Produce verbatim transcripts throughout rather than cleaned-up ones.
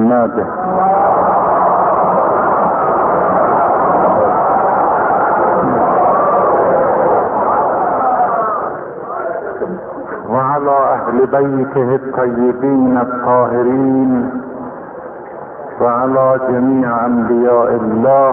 محمد وعلى اهل بيته الطيبين الطاهرين وعلى جميع انبياء الله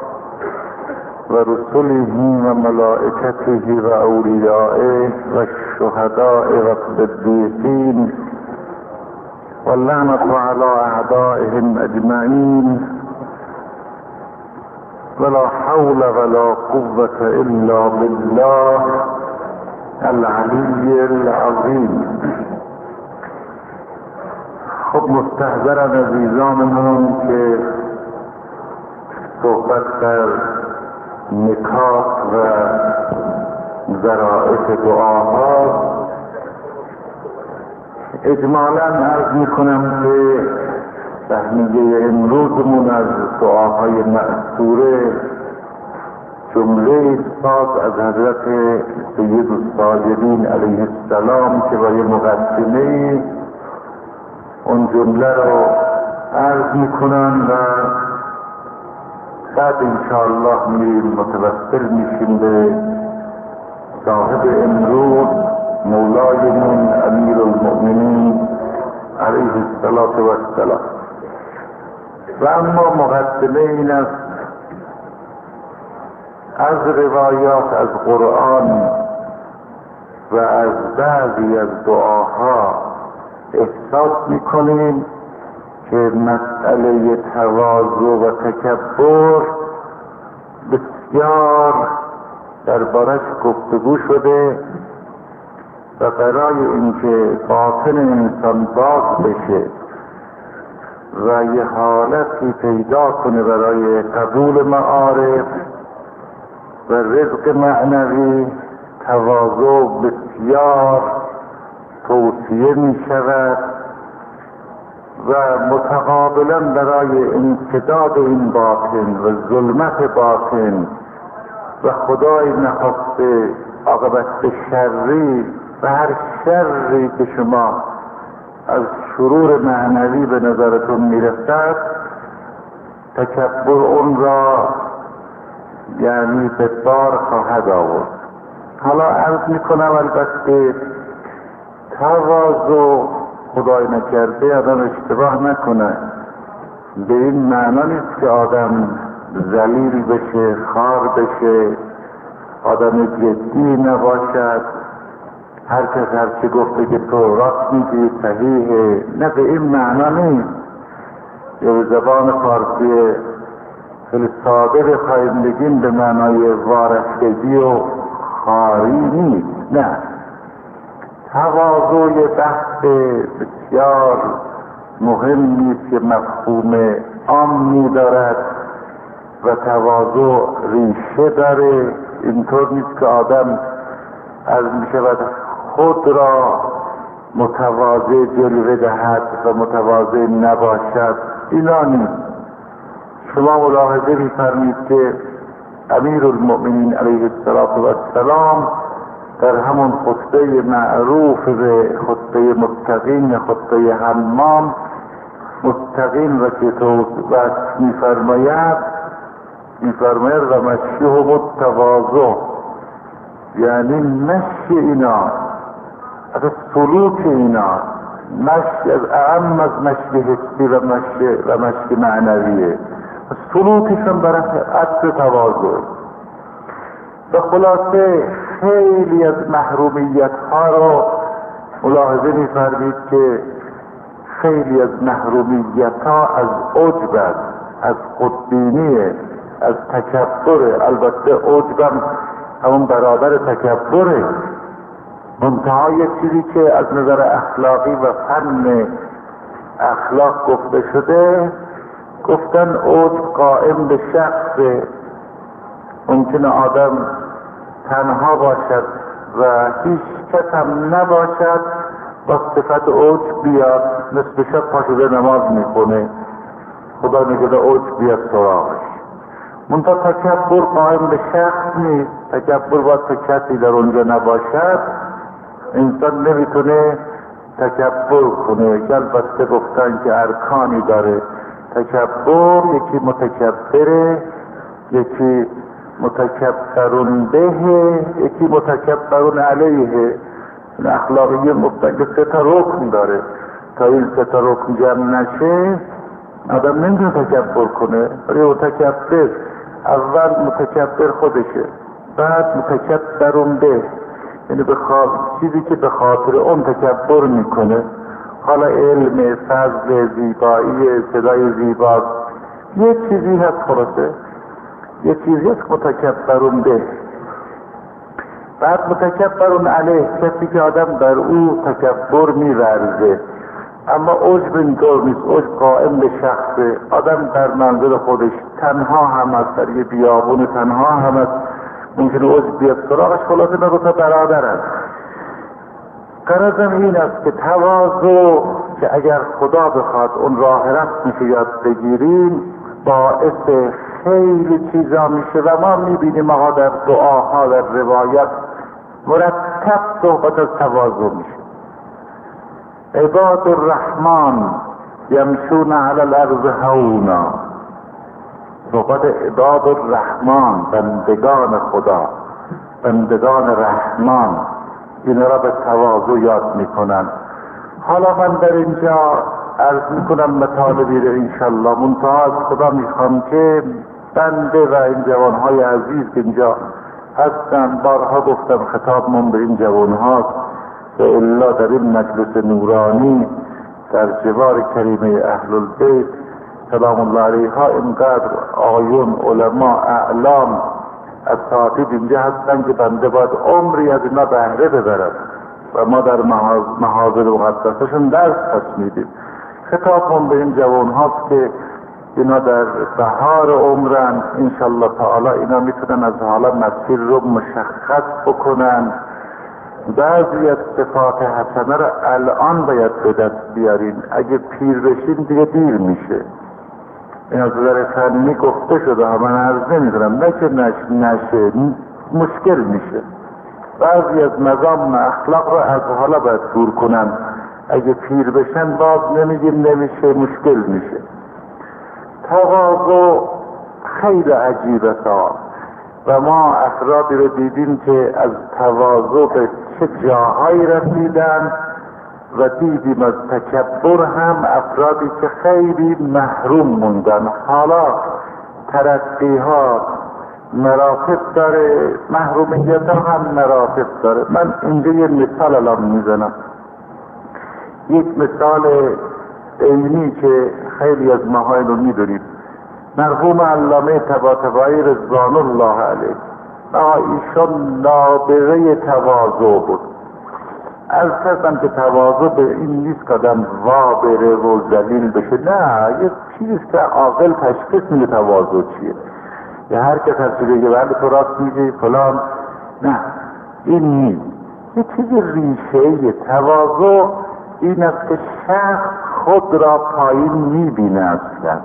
ورسله وملائكته واوليائه والشهداء والصديقين واللعنة على اعدائهم اجمعين ولا حول ولا قوة الا بالله العلی العظیم. خب مستحضرن عزیزانمون که صحبت در نکات و ظرافت دعاها، اجمالاً عرض میکنم که سهمیه امروزمون از دعاهای مأثوره جمله استاد از حضرت سید الساجدین علیه السلام که با یه مقدمه اون جمله رو عرض میکنن و بعد انشاءالله میریم متوسل میشیم به صاحب امروز مولایمون امیر المؤمنین علیه السلام. و اما مقدمه این است: از روایات از قرآن و از بعضی از دعاها احساس میکنیم که مسئله تواضع و تکبر بسیار دربارش گفتگو شده و برای اینکه باطن انسان باز بشه و یه حالتی پیدا کنه برای قبول معارف و رزق معنوی، تواضع بسیار توصیه می شود و متقابلا برای انسداد این باطن و ظلمت باطن و خدای نخواسته عاقبت شری و هر شری که شما از شرور معنوی به نظرتون میرسد، تکبر اون را یعنی به بار خواهد آورد. حالا عرض میکنم البته تواضع خدای نکرده آدم اشتباه نکنه، به این معنا نیست که آدم ذلیل بشه، خار بشه، آدم جدی نباشد، هر کس هر چی گفته که تو راست میگی صحیحه، نه به این معنا نیست. به زبان فارسی خیلی ساده بخواهیم بگیم به معنای وارستگی و خاری نیست، نه. تواضع یه بحث بسیار مهم نیست که مفهوم عامی دارد و تواضع ریشه داره. اینطور نیست که آدم از میشود خود را متواضع جلوه دهد و متواضع نباشد، اینا نیست. شما ملاحظه می‌فرمایید که امیر المؤمنین علیه السلام در همون خطبه معروف به خطبه متقین، خطبه حمام، متقین را که توصیف می‌فرماید می‌فرماید و مشیهم التواضع، یعنی مشی اینا از سلوک اینا مشی از اعم از مشی حسی و مشی و مشی معنویه، سلوکشون برای عطر تواضع. و خلاصه خیلی از محرومیت ها رو ملاحظه می‌فرمایید که خیلی از محرومیت ها از عجب است، از خودبینیه، از تکبره. البته عجبم همون برادر تکبره، منتها یک چیزی که از نظر اخلاقی و فن اخلاق گفته شده، گفتن عجب قائم به شخص. ممکنه آدم تنها باشد و هیچ کس هم نباشد با صفت عجب بیاد، نصف شب پاشده نماز میکنه، خدا میگه عجب بیاد سراغش. منتها تکبر قائم به شخص نیست. تکبر باید تا کسی در اونجا نباشد، انسان نمیتونه تکبر کنه، که البته گفتن که ارکانی داره تکبر، یکی متکبره، یکی متکبرون به، یکی متکبرون علیه. این اخلاقی گفتن که سه تا رکن داره، تا این سه تا رکن جمع نشه آدم نمیتونه تکبر کنه. ولی متکبر اول متکبر خودشه، بعد متکبرون به، یعنی به خاطر چیزی که به خاطر اون تکبر میکنه، حالا علم، فضل، زیبایی، صدای زیباست، یه چیزی هست خلاصه، یه چیزی هست متکبرون به. بعد متکبرون علیه، کسی که آدم در او تکبر میورزه، اما عجب اینطور نیست، عجب قائم به شخصه، آدم در منزل خودش تنها هم است، در یه بیابون تنها هم است، ممکنه عجب بیاد سراغش، خلاصه اینا دو تا برادرن. غرضم این است که تواضع که اگر خدا بخواد اون راه رسم میشه یاد بگیریم، باعث خیلی چیزا میشه و ما میبینیم آقا در دعاها در روایت مرتب صحبت از تواضع میشه. عباد الرحمن یمشون علی الارض هونا، صحبت عباد الرحمن، بندگان خدا، بندگان رحمان، این را به تواضع یاد میکنن. حالا من در اینجا عرض میکنم مطالبی رو انشالله، منتها از خدا میخوام که بنده و این جوانهای عزیز که اینجا هستن، بارها گفتم خطاب من به این جوانهاست و الا در این مجلس نورانی در جوار کریمه اهل البیت سلام الله علیها اینقدر آیون، علما، اعلام، اساتید اینجا هستن که بنده باید عمری از اینا بهره ببرم و ما در محاضر مقدسشون درس پس میدیم. خطاب من به این جوان هاست که اینا در بهار عمرن، انشالله تعالی اینا میتونن از حالا مسیر رو مشخص بکنن. بعضی از صفات حسنه رو الان باید به دست بیارین، اگه پیر بشین دیگه دیر میشه. این از نظر فنی گفته شده ها، من عرض نمیدونم، نه که نش نشه مشکل میشه. بعضی از مزام اخلاق رو از حالا باید دور کنن، اگه پیر بشن باز نمیگیم نمیشه، مشکل میشه. تواضع خیلی عجیبه تا و ما افرادی رو دیدیم که از تواضع به چه جاهایی رسیدن و دیدیم از تکبر هم افرادی که خیلی محروم موندن. حالا ترقی ها مراتب داره، محرومیت ها هم مراتب داره. من اینجا یه مثال الان میزنم، یک مثال عینی که خیلی از ماها رو میدونید. مرحوم علامه طباطبایی رضوان الله علیه، ایشان نابغه تواضع بود. از کردم که تواضع به این نیست که آدم وا بره و ذلیل بشه، نه، یه چیزی که عاقل تشخیص میده تواضع چیه. یا هر کس هر چی بگه بله تو راست میگی فلان، نه، این نیست. یه چیزی ریشه‌ای تواضع این است که شخص خود را پایین میبینه اصلا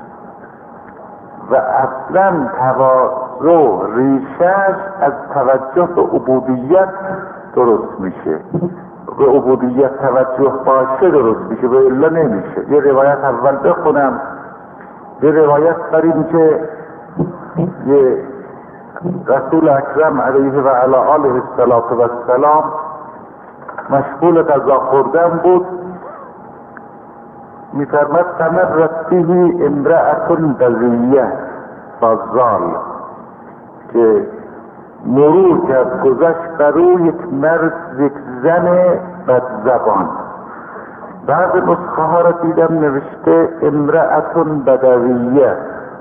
و اصلا تواضع ریشه‌اش از توجه به عبودیت درست میشه. به عبودیت توجه باشه درست میشه، به الا نمیشه. یه روایت اول بخونم، یه روایت داریم که یه رسول اکرم علیه و علی آله السلام مشغول غذا خوردن بود، میفرماد تمرت به امرأة بذیه بازال، که مرور کرد گذشت بر او یک مرد، یک زن بدزبان. بعض نسخه ها را دیدم نوشته امرأة بدویه،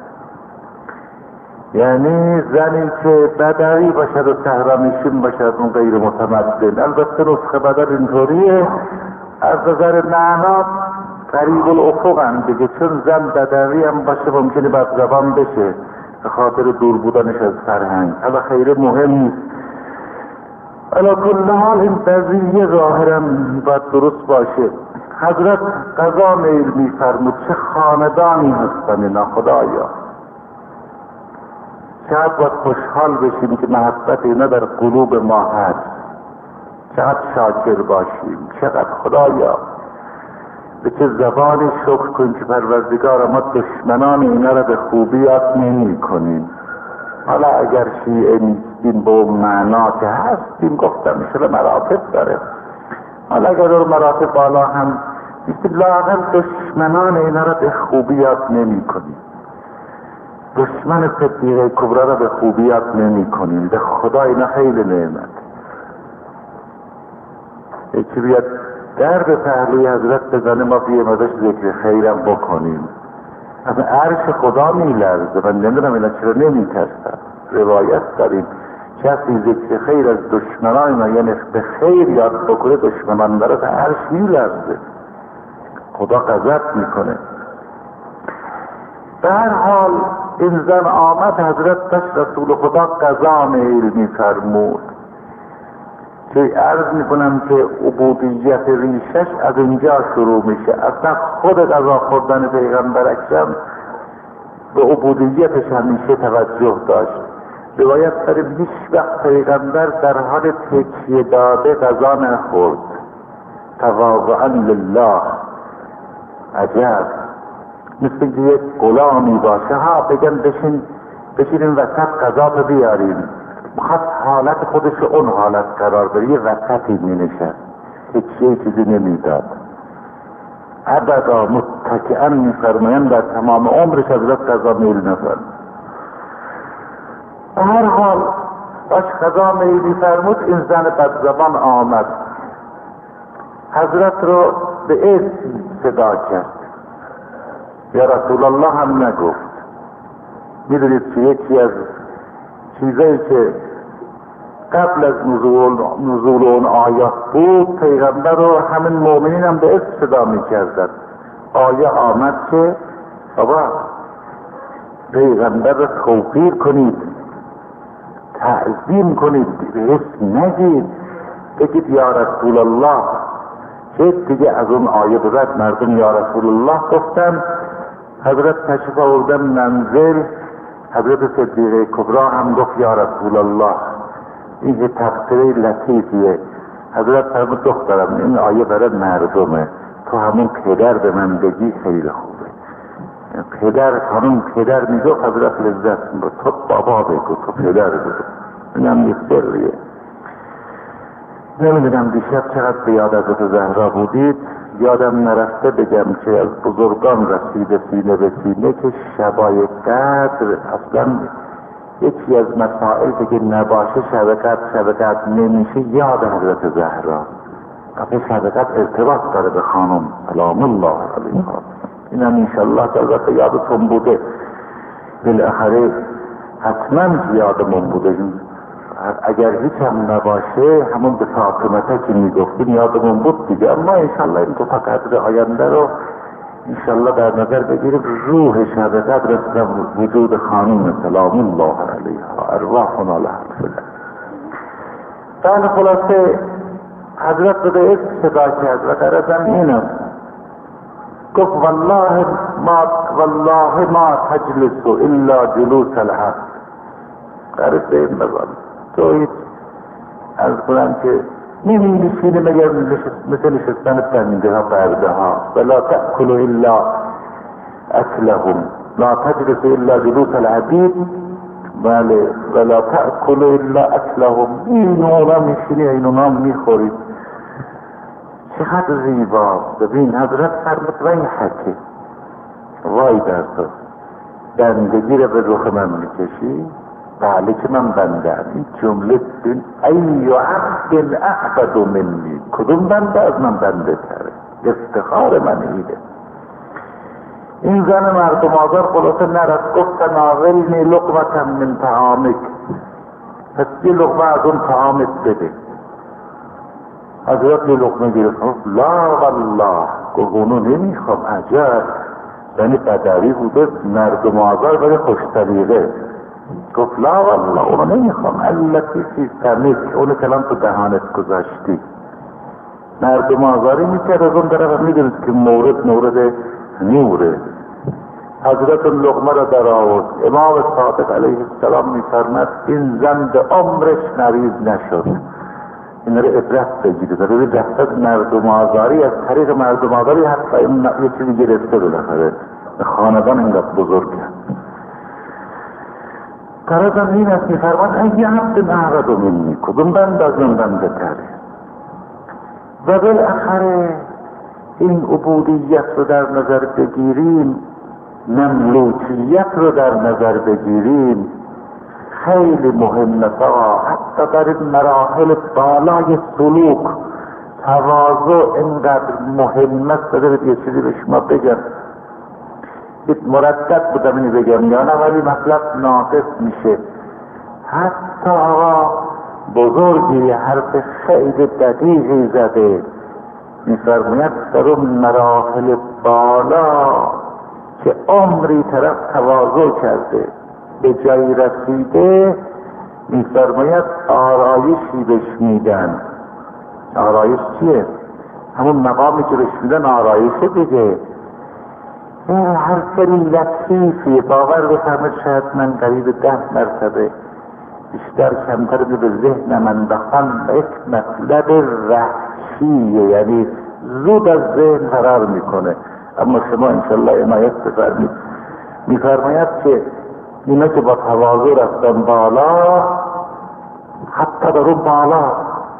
یعنی زنی که بدوی باشد و صحرانشین باشد، اون غیر متمدن. البته نسخه بدل اینطوریه، از نظر معنا قریب الافق هم دیگه، چون زن بدوی هم باشه ممکنه بدزبان بشه به خاطر دور بودنش از فرهنگ. حالا خیلی مهم نیست. علا کل حال این بذیه ظاهرا باید درست باشه. حضرت قضا میل میفرمود چه خاندانی هستن اینا خدایا، شاید باید خوشحال بشیم که محبت اینا در قلوب ما هست. چقدر شاکر باشیم، چقدر خدایا به چه زبانی شکر کنیم که پروردگار ما دشمنان اینا را به خوبی یاد نمی کنیم. حالا اگر شیعه نیستیم به اون معنا که هستیم، گفتم میشه مراتب داره، حالا اگر اون مراتب بالا هم نیستیم، لااقل دشمنان اینا را به خوبی یاد نمی کنیم. دشمن صدیقه کبرا را به خوبی یاد نمی کنیم. به خدا اینا خیلی نعمت. یکی بیاد در به پهلوی حضرت بزنه، ما بیه ازش ذکر خیرم بکنیم، از عرش خدا می لرزه. من نمیدونم اینا چرا نمی ترسن. روایت داریم کسی ذکر خیر از دشمنان ما، یعنی به خیر یاد بکنه، دشمنان برای عرش می لرزه، خدا غضب میکنه. به هر حال این زن آمد، حضرت داشت رسول خدا قضا میل میفرمود که عرض میکنم که عبودیت ریشش از اینجا شروع میشه. اصلا خود قضا خوردن پیغمبر اکرم به عبودیتش همیشه توجه داشت. روایت داریم هیچ وقت پیغمبر در حال تکیه داده قضا نخورد، تواضعا لله. عجب، مثل که یک غلامی باشه، ها بگن بشین بشینیم وسط قضا رو بیاریم، خواست حالت خودش اون حالت قرار بره، یه وسطی می نشد، هیچ چیزی نمیداد. ابدا متکئا می فرمایم در تمام عمرش حضرت قضا میل نفرد. به هر حال باش قضا میل فرمود. این زن بدزبان آمد، حضرت رو به اسم صدا کرد، یا رسول الله هم نگفت. میدونید که یکی از چیزایی که قبل از نزول, نزول اون آیات بود، پیغمبر رو همین مؤمنین هم به اسم صدا میکردن. آیه آمد که بابا پیغمبر رو توقیر کنید، تعظیم کنید، به اسم نگید، بگید یا رسول الله. که دیگه از اون آیه بعد مردم یا رسول الله گفتن. حضرت تشریف آوردن منزل، حضرت صدیقه کبرا هم گفت یا رسول الله. این یه تفسیر لطیفیه. حضرت فرمود دخترم این آیه برای مردمه، تو همون پدر به من بگی خیلی خوبه. پدر خانم پدر میگفت، حضرت لذت میبرد، تو بابا بگو، تو پدر بگو. این هم یه سریه. نمیدونم دیشب چقدر به یاد حضرت زهرا بودید، یادم نرفته بگم که از بزرگان رسیده سینه به سینه که شبای قدر اصلا یکی از مسائل که نباشه شب قدر شب قدر نمیشه یاد حضرت زهرا. قبل شب قدر ارتباط داره به خانم سلام الله علیها. این هم انشالله که البته یادتون بوده، بالاخره حتما یادمون بوده. اگر هیچ هم نباشه همون به فاطمته که میگفتیم یادمون بود دیگه. اما انشالله این دو تا قدر آینده رو انشالله در نظر بگیریم. روح شب قدر است وجود خانم سلام الله علیها، ارواحنا لها الفدا. بله خلاصه حضرت رو به اسم صدا کرد و غرضم این است، گفت والله ما والله ما تجلس الا جلوس الحق. غرض به این بزن تو هیچ از کنم که نمی نشینه مگر مثل نشستن پرنده ها برده ها. ولا تأکلوا الا اکلهم لا تجلس الا جلوس العبید. بله ولا تأکلوا الا اکلهم. این اونا میشینی این اونا میخورید. چقدر زیباست. ببین حضرت فرمود وای حکه، وای در تو بندگی رو به رخ من میکشی. بله که من بندم. این جمله بین ای عبد اعبد منی، کدوم بنده از من بنده تره؟ افتخار من ایده. این زن مردم آزار خلاصه نرفت، گفت تناولنی لقمة من طعامک، پس یه لقمه از اون طعامت بده. حضرت یه لقمه گرفت، لا والله، گفت اونو نمیخوام. عجب، یعنی بدوی بوده مردم آزار ولی خوشطریقه. گفت لا والله اونو نمیخوام. التی فی فمیک، اونو کلام تو دهانت گذاشتی. مردم آزاری میکرد از اون طرف. میدونید که مورد مورد نوره. حضرت لقمه را در آورد. امام صادق علیه السلام میفرمد این زن به عمرش مریض نشد. این رو عبرت بگیرید. رو دست مردم آزاری، از طریق مردم آزاری حتی این یه چیزی گرفته بالاخره خاندان اینقدر بزرگه. قرارم این است میفرمان ای عبد اعرض منی، کدوم بند از اون بنده تره. و بالاخره این عبودیت رو در نظر بگیریم، مملوکیت رو در نظر بگیریم، خیلی مهمه. حتی در این مراحل بالای سلوک تواضع اینقدر مهم است. بذارید یه چیزی به شما بگم، مردد بودم اینی بگم یا نه، ولی مطلب ناقص میشه. حتی آقا بزرگی حرف خیلی دقیقی زده، میفرماید در اون مراحل بالا که عمری طرف تواضع کرده به جایی رسیده، میفرماید آرایشی بهش میدن. آرایش چیه؟ همون مقامی که بهش میدن آرایشه دیگه. هر سری لطیفی باور بفرمید شاید من قریب ده مرتبه بیشتر کمتر به ذهن من بخوان یک مطلب وحشیه، یعنی زود از ذهن فرار میکنه، اما شما انشالله عنایت بفرمید. میفرماید که اینا که با تواضع رفتن بالا، حتی در اون بالا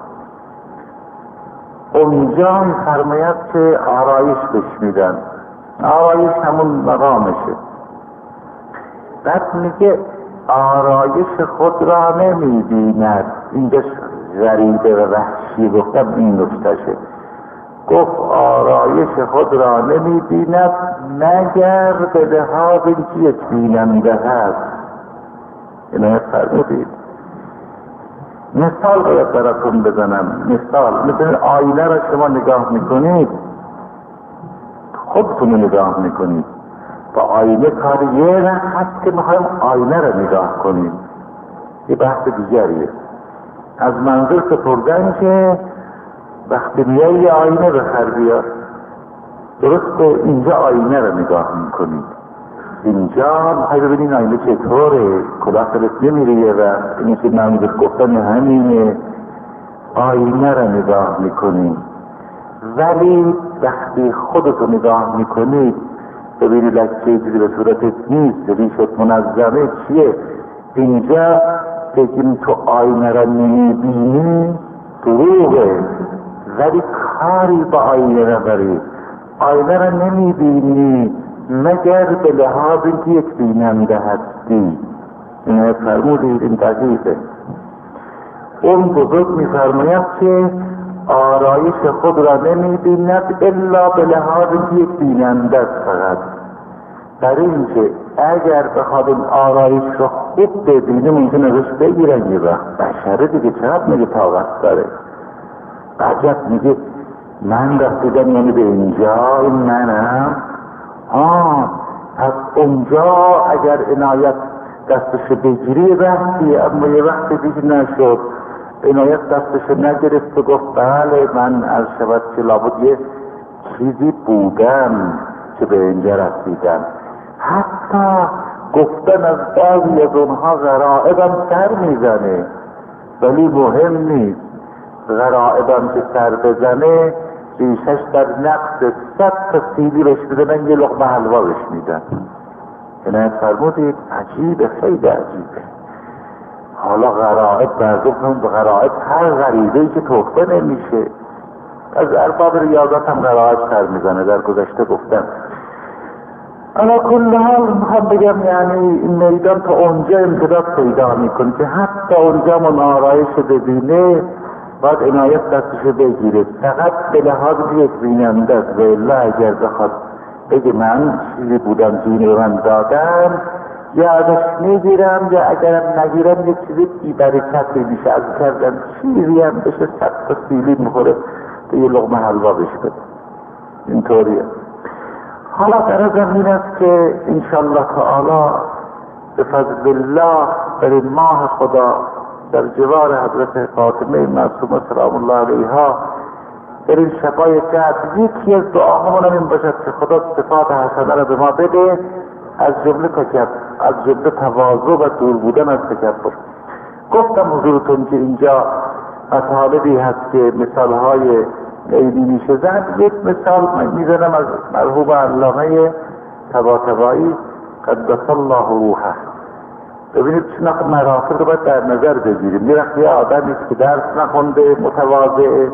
اونجا میفرماید که آرایش بهش میدن. آرایش همون مقامشه. بعد میگه آرایش خود را نمیبیند. اینجا غریبه و وحشی گفتم این نکتهشه. گفت آرایش خود را نمیبیند مگر به لحاظ اینکه یک بیننده هست. اینو فرمودید. مثال باید براتون بزنم. مثال مثل آینه را شما نگاه میکنید، خودتون نگاه میکنید. با آینه کار یه وقت هست که میخوایم آینه را نگاه کنیم، یه بحث دیگریه. از منظور سپردن که وقتی میای یه آینه بخر بیار، درسته اینجا آینه را نگاه میکنید، اینجا میخوای ببینین آینه چطوره، کلاه سرت نمیره یه وقت، این که من گفتن همینه، آینه را نگاه میکنید. ولی وقتی خودتو نگاه میکنید ببینید لکه چیزی به صورتت نیست، ریشت منظمه چیه، اینجا بگیم تو آینه را نمیبینی دروغه، ولی کاری با آینه نبری. آینه را نمیبینی مگر به لحاظ اینکه یک بیننده هستی. اینه فرمودید، این دقیقه. اون بزرگ میفرماید که آرایش خود را نمیبیند الا به لحاظ اینکه یک بیننده است فقط. در اینکه اگر بخواد این آرایش را خوب ببینه ممکن ازش بگیرن یه وقت. بشره دیگه چقدر میگه طاقت داره. عجب میگه من رسیدم یعنی به اینجا، این منم. آه از اونجا اگر عنایت دستش بگیری وقتی، اما یه وقتی دیگه نشد، عنایت دستش نگرفت و گفت بله من از شود که لابد یه چیزی بودم که به اینجا رسیدم. حتی گفتن از بعضی از اونها غرائبم سر میزنه، ولی مهم نیست. غرائبم که سر بزنه ریشش در نقص صد تا سیلی بهش بدنن، یه لقمه حلوا بهش میدن. عنایت فرمودید عجیبه، خیلی عجیبه. حالا غرائب برزخون به غرائب، هر غریبه‌ای که توفه نمیشه. از ارباب ریاضت هم غرائب سر میزنه، در گذشته گفتم. اما کل حال میخوام بگم یعنی این میدان تا اونجا امتداد پیدا میکنه که حتی اونجا من آرایش ببینه باید عنایت دستش بگیره، فقط به لحاظ یک بیننده است. و الا اگر بخواد بگه من چیزی بودم جونی به من دادم، یا ازش میگیرم یا اگرم نگیرم یک چیزی بی برکت میشه، از کردم چیزی هم بشه صد تا سیلی میخوره به یه لقمه حلوا بشه بده. اینطوریه. حالا غرضم این است که انشالله تعالی به فضل الله در این ماه خدا در جوار حضرت فاطمه معصومه سلام الله علیها در این شبای جهد، یکی از دعاهامون این باشد که خدا صفات حسنه را به ما بده، از جمله تکبر، از جمله تواضع و دور بودن از تکبر. گفتم حضورتون که اینجا مطالبی هست که مثالهای عیدی میشه زد. یک مثال من میزنم از مرحوم علامه طباطبایی قدس الله روحه. ببینید چون مراتب رو باید در نظر بگیریم. یه وقت یه آدمی است که درس نخونده، متواضعه،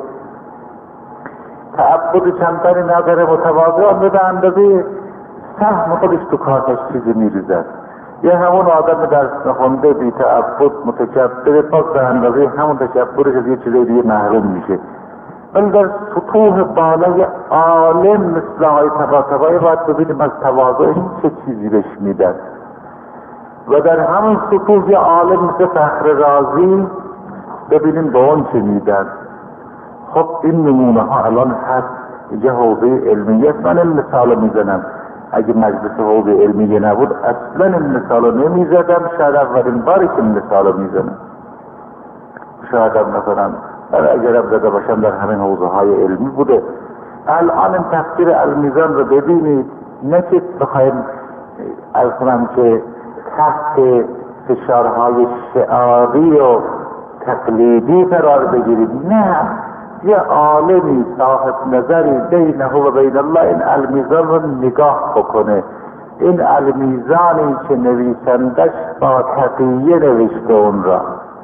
تعبد چندانی نداره، متواضع، آن به اندازه سهم خودش تو کارش چیزی میریزد. یه همون آدم درس نخونده، بی تعبد، متکبر، پاک به اندازه همون تکبرش از یه چیزی دیگه محروم میشه. ولی در سطوح بالای عالم مثل آقای طباطبایی باید ببینیم از تواضعش چه چیزی بهش میدن. و در همون سطوح یه عالم مثل فخر رازی ببینیم به اون چه میدن. خب این نمونه ها الان هست. یه حوزه علمیه است. من این مثال میزنم. اگه مجلس حوزه علمیه نبود اصلا این مثال نمیزدم. شاید اولین باری که این مثال میزنم. شاید هم مثلا اگرم زده باشم در همین حوزه های علمی بوده. الان این تفسیر المیزان رو ببینید. نه که بخوایم از کنم که تحت فشارهای شعاری و تقلیدی قرار بگیرید. نه، یه عالمی صاحب نظری بینه و بین الله این المیزان رو نگاه بکنه. این المیزانی که نویسندش با تقیه نوشته اون را.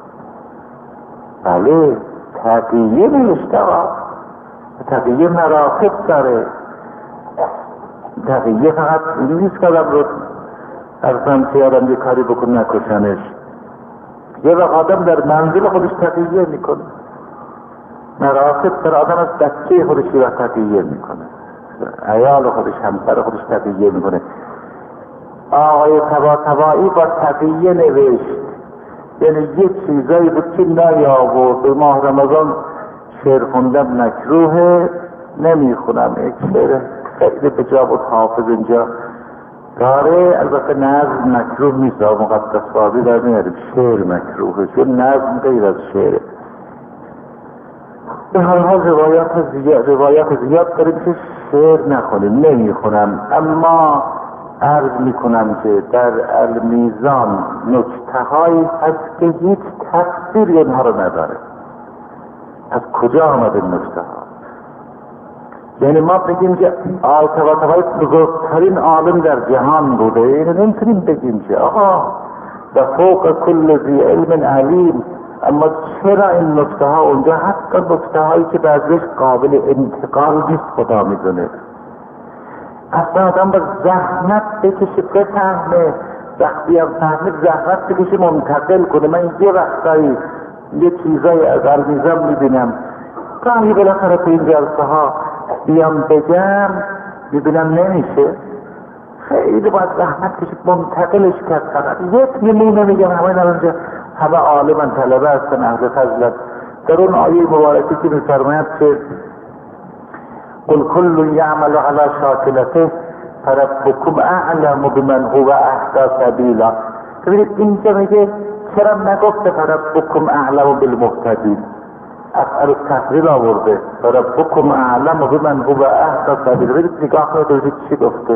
بله تقیه نوشته ها. تقیه مراتب داره. تقیه فقط نیست که آدم رو ارزم که آدم یه کاری بکن نکشنش. یه وقت آدم در منزل خودش تقیه میکنه. مراتب در آدم از بچه خودش را تقیه میکنه. عیال خودش، همسر خودش تقیه میکنه. آقای طباطبایی با تقیه نوشت. یعنی یه چیزایی بود که نیاورد. ماه رمضان شعر خوندم مکروهه، نمیخونم. یک شعر خیلی به جا بود حافظ اینجا داره. البته نظم مکروه نیست، مقدس بازی در میاریم. شعر مکروهه چون نظم غیر از شعره. به هر حال روایات زیاد روایات زیاد داریم که شعر نخونیم، نمیخونم. اما عرض میکنم که در المیزان نکته هایی هست که هیچ تفسیری اینها رو نداره. از کجا آمده این نکته ها؟ یعنی ما بگیم که آقای طباطبایی بزرگترین عالم در جهان بوده، اینو نمیتونیم بگیم که آقا و فوق کل ذی علم علیم. اما چرا این نکته ها اونجا، حتی نکته هایی که بعضیش قابل انتقال نیست خدا میدونه. اصلا آدم با زحمت بکشه بفهمه، وقتی هم فهمید زحمت بکشه منتقل کنه. من یه وقتایی یه چیزایی از المیزان میبینم، گاهی بالاخره تو این جلسه ها بیام بگم میبینم نمیشه. خیلی باید زحمت کشید منتقلش کرد. فقط یک نمونه میگم، همه نمونجا همه عالمان طلبه هستن اهل فضلت. در اون آیه مبارکی که میفرماید که قل کل یعمل علی شاکلته فربکم اعلم بمن هو اهدی سبیلا. ببینید اینجا میگه چرا نگفته فربکم اعلم بالمهتدین؟ افعل التفضیل آورده فربکم اعلم بمن هو اهدی سبیلا. ببینید نگاه کنید چی گفته.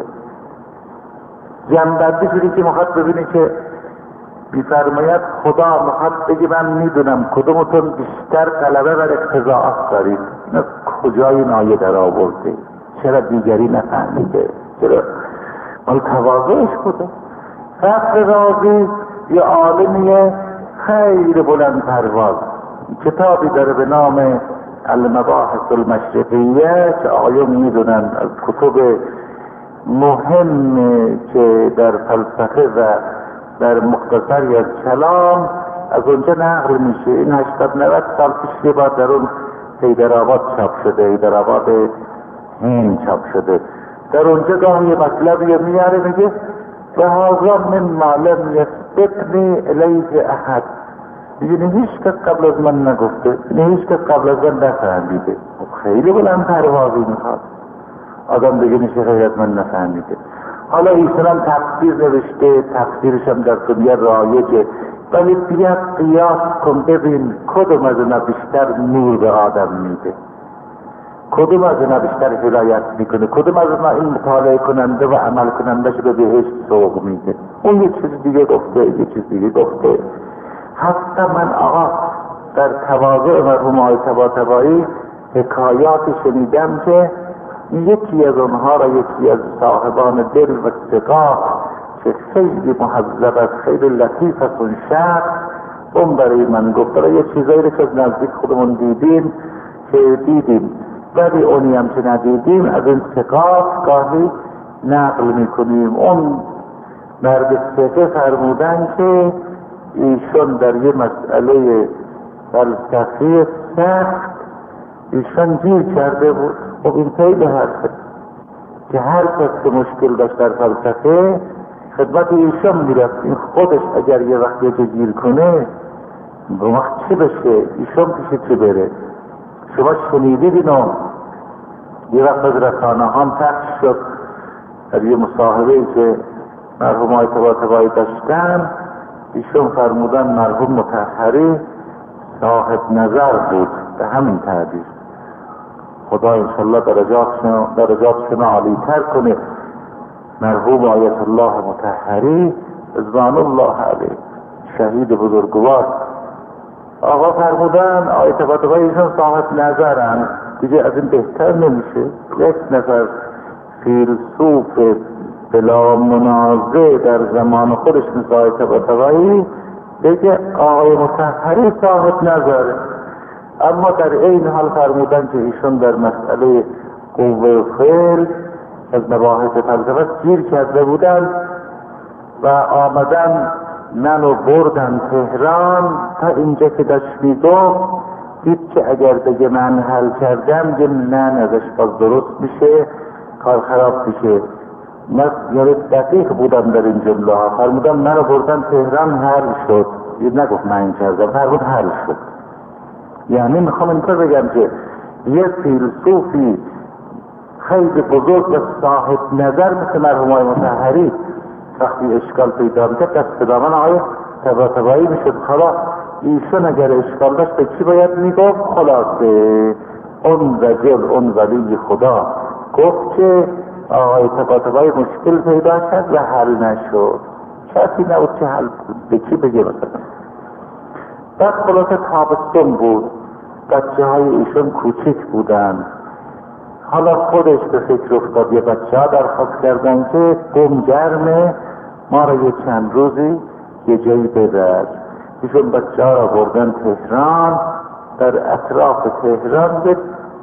جنبندی شدی که میخواد ببینید که میفرماید خدا میخواد بگه من میدونم کدومتون بیشتر غلبه بر اقتضاعات دارید. اینا کجای این آیه در آورده؟ چرا دیگری نفهمیده؟ چرا؟ مال تواضعش بوده. فخر رازی یه عالمیه خیلی بلند پرواز، کتابی داره به نام المباحث المشرقیه که آقایون میدونن از کتب مهم که در فلسفه و در مختصری از کلام از اونجا نقل میشه. این هشتاد نود سال پیش یه بار در اون حیدرآباد چاپ شده، حیدرآباد هند چاپ شده. در اونجا گاهی یه مطلبی میاره میگه به هازا من معلم یثبتنی الیه احد. یعنی هیچ کس قبل از من نگفته، یعنی هیچ کس قبل از من نفهمیده. خیلی بلند پروازی میخواد آدم دیگه میشه غیر از من نفهمیده. حالا ایشون هم تفسیر نوشته، تفسیرش هم در دنیا رایجه، ولی بیا قیاس کن ببین کدوم از اینا بیشتر نور به آدم میده، کدوم از اینا بیشتر هدایت میکنه، کدوم از اینا این مطالعه کننده و عمل کننده شو به بهشت سوق میده. اون یه چیز دیگه گفته، یه چیز دیگه گفته. حتی من آقا در تواضع مرحوم آقای طباطبایی حکایات شنیدم که یکی از اونها را یکی از صاحبان دل و ثقات که خیلی مهذب است، خیلی لطیف است اون شخص، اون برای من گفت برای یه چیزایی رو که از نزدیک خودمون دیدیم که دیدیم ولی اونی هم که ندیدیم از این ثقات گاهی نقل میکنیم. اون مرد ثقه فرمودن که ایشون در یه مسئله فلسفی سخت ایشون گیر کرده بود. خب این خیلی حرفه که هر کس که مشکل داشت در فلسفه خدمت ایشون میرفت، این خودش اگر یه وقتی که گیر کنه به وقت چی بشه ایشون پیش چی بره. شما شنیدید اینو یه وقت از رسانه هم پخش شد در یه مصاحبه‌ای که مرحوم آقای طباطبایی داشتن، ایشون فرمودن مرحوم مطهری صاحب نظر بود به همین تعبیر. خدا انشالله درجاتشون درجاتشون عالی تر کنه. مرحوم آیت الله مطهری رضوان الله علیه شهید بزرگوار آقا فرمودن آقای طباطبایی ایشون صاحب نظرن، دیگه از این بهتر نمیشه یک نفر فیلسوف بلا منازع در زمان خودش مثل آقای طباطبایی بگه آقای مطهری صاحب نظره. اما در این حال فرمودن که ایشون در مسئله قوه فعل از مباحث فلسفه گیر کرده بودن و آمدن منو بردن تهران تا اینجا که داشت میگفت دید که اگر بگه من حل کردم یه نه ازش باز درست میشه کار خراب میشه. من یعنی دقیق بودم در این جمله ها. فرمودم منو بردن تهران حل شد، یه نگفت من کردم، فرمود حل شد. یعنی میخوام اینطور بگم که یه فیلسوفی خیلی بزرگ و صاحب نظر مثل مرحوم آقای مطهری وقتی اشکال پیدا میکرد دست به دامن آقای طباطبایی میشد. حالا ایشون اگر اشکال داشت به چی باید میگفت؟ خلاصه اون رجل اون ولی خدا گفت که آقای طباطبایی مشکل پیدا شد و حل نشد. کسی نبود که حل به چی بگه مثلا. بعد خلاصه تابستون بود، بچه های ایشون کوچیک بودن. حالا خودش به فکر افتاد، یه بچه ها درخواست کردن که گم گرمه ما را یه چند روزی یه جایی ببر. ایشون بچه ها را بردن تهران. در اطراف تهران به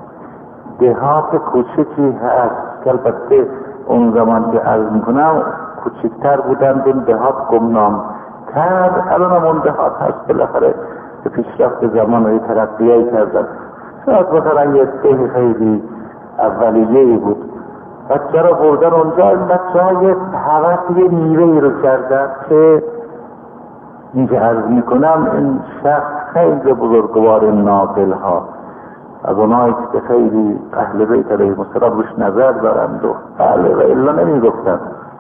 دهات کوچیکی هست که البته اون زمان که عرض میکنم کوچکتر بودن، این دهات گمنام تر. الان هم اون دهات هست بالاخره به پیشرفت زمان و یه ترقیایی کردن. شاید مثلا یه ده خیلی اولیه‌ای بود. بچه را بردن اونجا، این بچه ها یه حوث یه میوه‌ای رو کردن که اینکه عرض میکنم این شخص خیلی بزرگوار ناقل ها از اونایی که خیلی اهل بیت علیهم السلام روش نظر دارند و بله و الا نمیگفتن.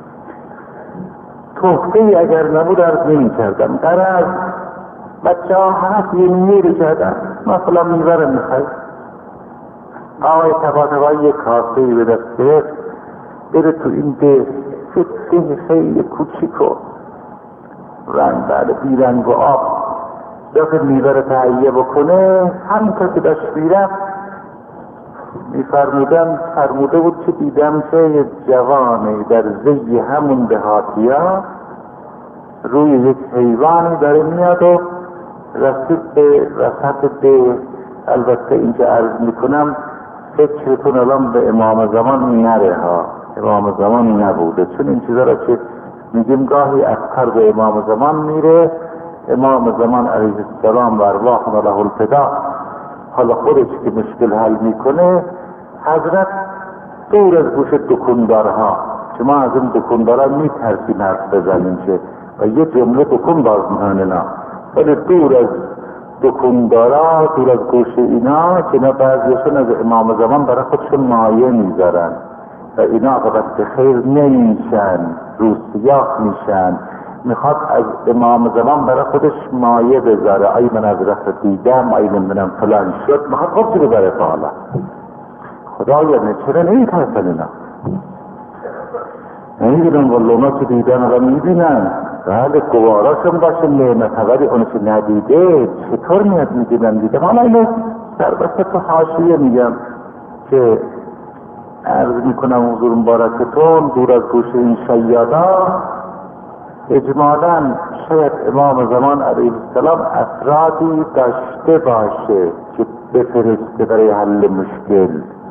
تحفه‌ای اگر نبود عرض نمی کردم. در از بچه ها هست یه میوه‌ای کردن، مثلا میوه رو میخواید آقای طباطبایی یک کاسه‌ای به دست گرفت بره تو این ده ده خیلی کوچیک و رنگ بعد بیرنگ و آب داخل میوه رو تهیه بکنه. همینطور که داشت میرفت میفرمودم فرموده بود که دیدم که یک جوانی در زی همون دهاتی ها روی یک حیوانی داره میاد و رسید به وسط ده. البته این که عرض میکنم فکر کن الان به امام زمان نره ها، امام زمان نبوده، چون این چیزا را که میگیم گاهی اکثر به امام زمان میره. امام زمان علیه السلام و ارواح له الفدا حالا خودش که مشکل حل میکنه حضرت دور از گوش دکوندارها، که ما از این دکوندارها میترسیم حرف بزنیم که و یه جمله دکون باز میکنه نه، ولی دور از دکوندارا دور از گوش اینا که اینا بعضیشون از امام زمان برای خودشون مایه میذارن و اینا عاقبت خیر نمیشن، روسیاه میشن. میخواد از امام زمان برای خودش مایه بذاره، ای من از رفت دیدم، ای من فلان شد، میخواد خودشو ببره تا حالا. خدایا چرا نمیترسن اینا؟ نمیدونم والله ما که دیدن الان میبینن بله گواراشون باشه نعمت، ولی اونو که ندیده چطور میاد میگه من دیدم. حالا اینو سربسته تو حاشیه میگم که عرض میکنم حضور مبارکتون دور از گوش این شیادا، اجمالاً شاید امام زمان علیه السلام افرادی داشته باشه که بفرسته برای حل مشکل.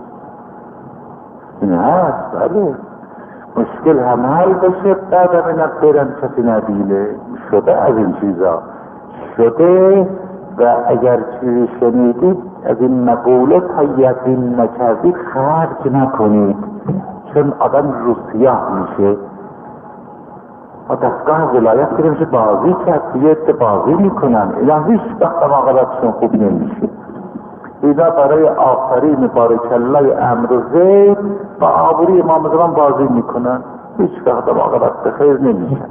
این هست، ولی مشکل هم حل بشه بعد هم اینا برن کسی نبینه. شده از این چیزا شده. و اگر چیزی شنیدید از این مقوله تا یقین نکردید خرج نکنید، چون آدم روسیاه میشه. و دستگاه ولایت که میشه بازی کرد، یه عده بازی میکنن، اینا هیچ وقت مقالتشون خوب نمیشه. اینا برای آفرین بارکالله امر و زید با آبوری امام زمان بازی میکنن، هیچ وقت مقالت به خیر نمیشه.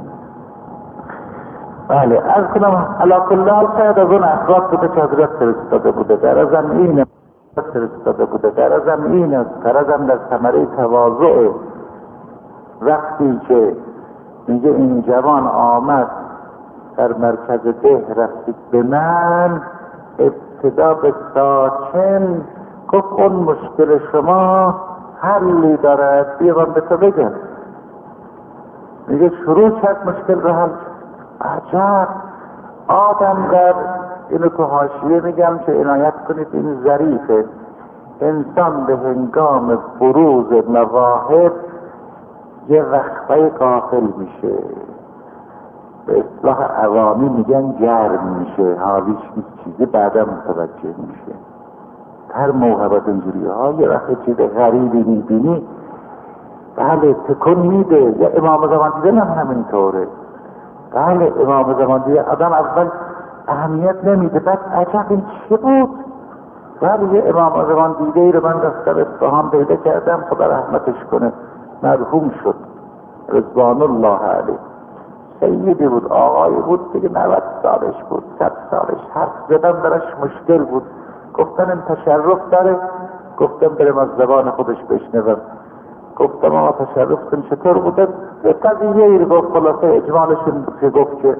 بله از کنم علا کل حال شاید از اون افراد بوده که حضرت فرستاده بوده در زمین فرستاده بوده در زمین است. فرزم در ثمره تواضع وقتی که میگه این جوان آمد در مرکز ده رسید به من، ابتدا به ساکن گفت اون مشکل شما حلی دارد، بیا من به تو بگم. میگه شروع کرد مشکل رو حل. عجب آدم در اینو تو حاشیه میگم که عنایت کنید، این ظریفه. انسان به هنگام بروز مواهب یه وقفه غافل میشه، به اصطلاح عوامی میگن گرم میشه، حالیش نیست چیزی، بعدا متوجه میشه. هر موهبت اینجوری ها یه وقت چیز غریبی میبینی بله تکون میده. یا امام زمان دیدن هم همینطوره. بله امام زمان دیده آدم اول اهمیت نمیده، بعد عجب این چی بود؟ بله یه امام زمان دیده ای رو من رفتم اصفهان پیدا کردم، خدا رحمتش کنه، مرحوم شد رضوان الله علیه. سیدی بود، آقایی بود دیگه، نود سالش بود، صد سالش. حرف زدن براش مشکل بود. گفتن این تشرف داره، گفتم برم از زبان خودش بشنوم. گفتم آقا تشرف کن چطور بوده؟ یه قضیه ای رو گفت، خلاصه اجمالش این بود که گفت که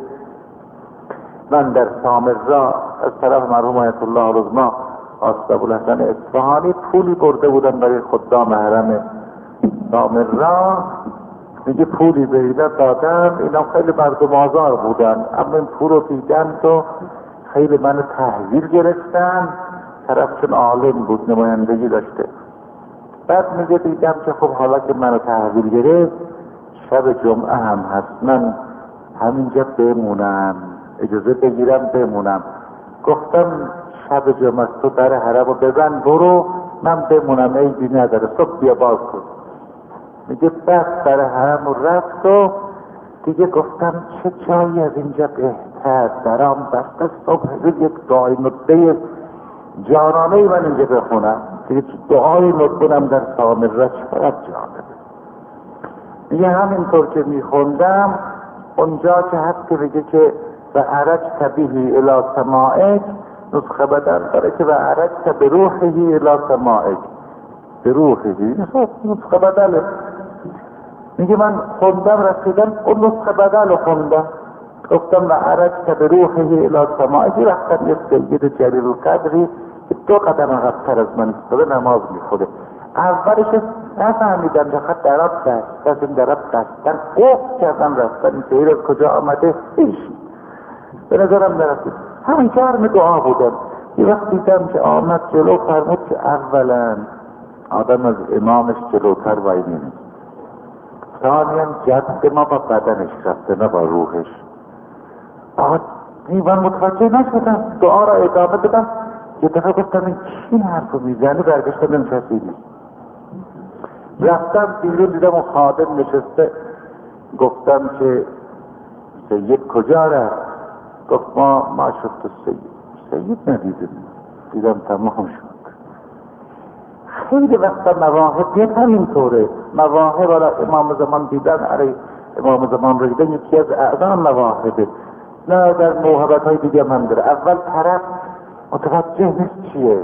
من در سامرا از طرف مرحوم آیت الله العظما آستابالحسن اصفهانی پولی برده بودن برای خدام حرم سامرا. میگه پولی به اینا دادم، اینا خیلی مردم آزار بودن، اما این پول رو دیدن تو خیلی من تحویل گرفتن. طرف چون عالم بود نمایندگی داشته. بعد میگه دیدم که خب حالا که منو تحویل گرفت شب جمعه هم هست، من همینجا بمونم، اجازه بگیرم بمونم. گفتم شب جمعه تو در حرم رو بزن برو، من بمونم، عیبی نداره، صبح بیا باز کن. میگه بس در حرم رو رفت و دیگه گفتم چه جایی از اینجا بهتر، درام بسته صبح یک دعای نطبه جانانه من اینجا بخونم، دیگه دعای نطبونم در سامرا چقدر جانبه. میگه همینطور که میخوندم اونجا که هست که بگه که و عرج تبیهی الی سماعک، نسخه بدن داره که و عرج تبی روحهی الی سماعک، به روحهی نسخه بدله. میگه من خوندم رسیدم اون نسخه بدل خوندم، گفتم و عرج تبی روحهی الی سماعک. رفتم یک سید جلیل القدری که دو قدم عقب‌تر از من ایستاده نماز میخوده. اولش نفهمیدم چقدر دراب دست از این دراب دستن قفل کردم رفتن این سیر از کجا آمده ایش به نظرم نرسید. همین گرم دعا بودم. یه وقت دیدم که آمد جلو فرمود که اولا آدم از امامش جلوتر وای نمیست، ثانیاً جد ما با بدنش رفته نه با روحش. آقا من متوجه نشدم، دعا را ادامه دادم. یه دفعه گفتم این چی حرفو میزنه؟ برگشتم این کسی نیست. رفتم بیرون دیدم اون خادم نشسته. گفتم که سید کجا رفت؟ گفت ما ما شد تو سید سید ندیدم. دیدم تمام شد. خیلی وقتا مواهب یک همینطوره. مواهب را امام زمان دیدن، علی امام زمان رو دیدن یکی از اعظم مواهبه. نه در موهبت های دیگه من داره. اول طرف متوجه نیست چیه.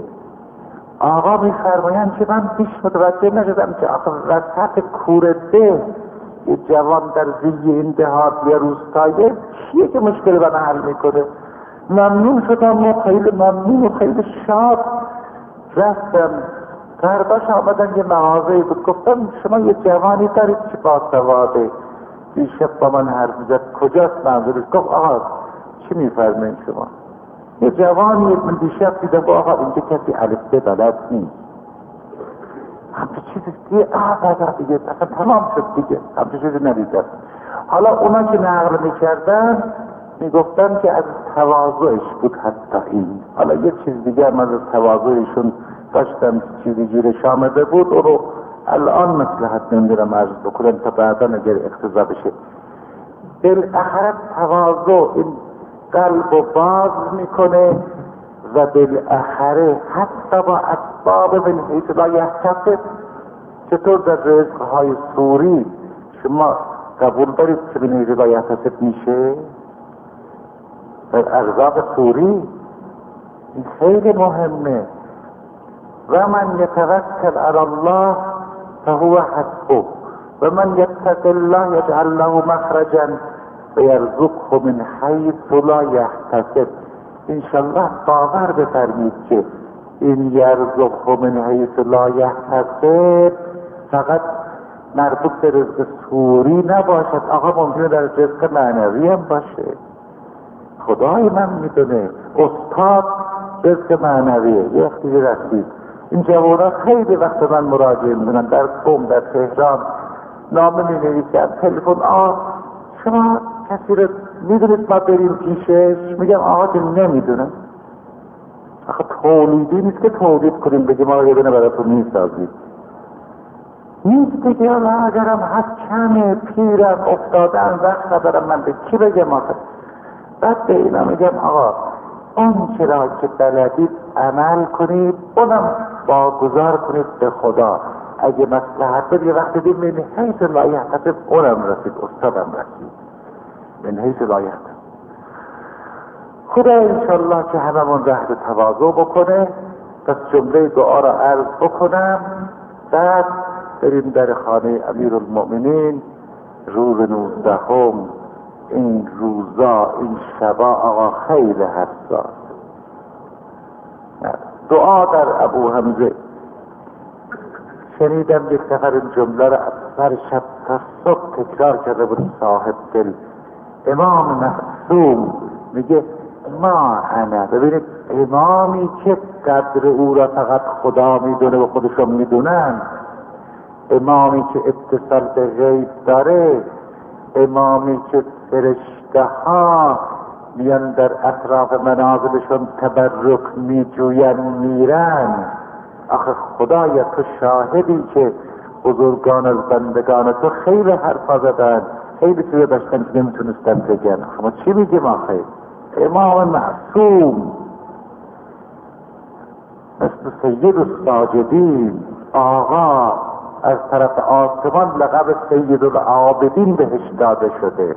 آقا میفرمایند که من پیش متوجه نشدم که آخه وسط کوره ده یه جوان در زی این دهات یا روستایه کیه که مشکل من حل میکنه؟ ممنون شدم و خیلی ممنون و خیلی شاد رفتم. فرداش آمدن یه مغازه‌ای بود، گفتم شما یه جوانی دارید که باسواده دیشب با من حرف می‌زد، کجاست منظورش؟ گفت آقا چی میفرمایید شما؟ یه جوانی من دیشب دیدم با آقا اینجا کسی الفبه بلد نیست، همچه چیزی دیگه آقا دیگه اصلا تمام شد دیگه، همچه چیزی ندیدم. حالا اونا که نقل میکردن میگفتن که از تواضعش بود حتی این. حالا یه چیز دیگه هم از تواضعشون داشتم چیزی گیرش آمده بود، او رو الان مصلحت نمیدونم عرض بکنم تا بعدا اگر اقتضا بشه. بالاخره تواضع این قلب رو باز میکنه و بالاخره حتی با اسباب من حیث لا یحتسب. چطور در رزقهای سوری شما قبول دارید که من حیث لا یحتسب میشه؟ در ارزاق سوری این خیلی مهمه. و من یتوکل علی الله فهو حسبه و من یتق الله یجعل له مخرجا و یرزقه من حیث لا یحتسب. انشالله باور بفرمید که این یرزقه من حیث لا یحتسب فقط مربوط به رزق سوری نباشد. آقا ممکنه در رزق معنوی هم باشه. خدای من میدونه استاد رزق معنویه. یه وقتی رسید این جوانان خیلی وقت من مراجعه میکنن در قم در تهران نامه می نویسن تلفن آ شما کسی رو میدونید ما بریم پیشش؟ میگم آقا که نمیدونم. آخه تولیدی نیست که تولید کنیم بگیم آقا یه دونه براتون میسازید نیست دیگه. اگرم هست کمه پیرم افتادن وقت ندارم من به کی بگم آخه. بعد به اینا میگم آقا اون چرا که بلدید عمل کنید اونم واگذار کنید به خدا. اگه مصلحت بود یه وقت دید من حیث لا یحتسب اونم رسید استادم رسید من حیث لا یحتسب. خدا انشالله که هممون رهد تواضع بکنه. پس جمله دعا را عرض بکنم بعد بریم در خانه امیرالمؤمنین. روز نوزدهم این روزا این شبا آقا خیلی حساس. دعا در ابو حمزه شنیدم یک نفر این جمله را از سر شب تا صبح تکرار کرده بود صاحب دل. امام معصوم میگه ما انا. ببینید امامی که قدر او را فقط خدا میدونه و خودشون میدونن، امامی که اتصال به غیب داره، امامی که فرشته ها میان در اطراف منازلشون تبرک میجوین میرن. آخه خدایا تو شاهدی که بزرگان از بندگان تو خیلی حرفا زدن، خیلی چیزا داشتن که نمیتونستن بگن. اما چی میگیم آخه؟ امام معصوم مثل سید الساجدین آقا از طرف آسمان لقب سید العابدین بهش داده شده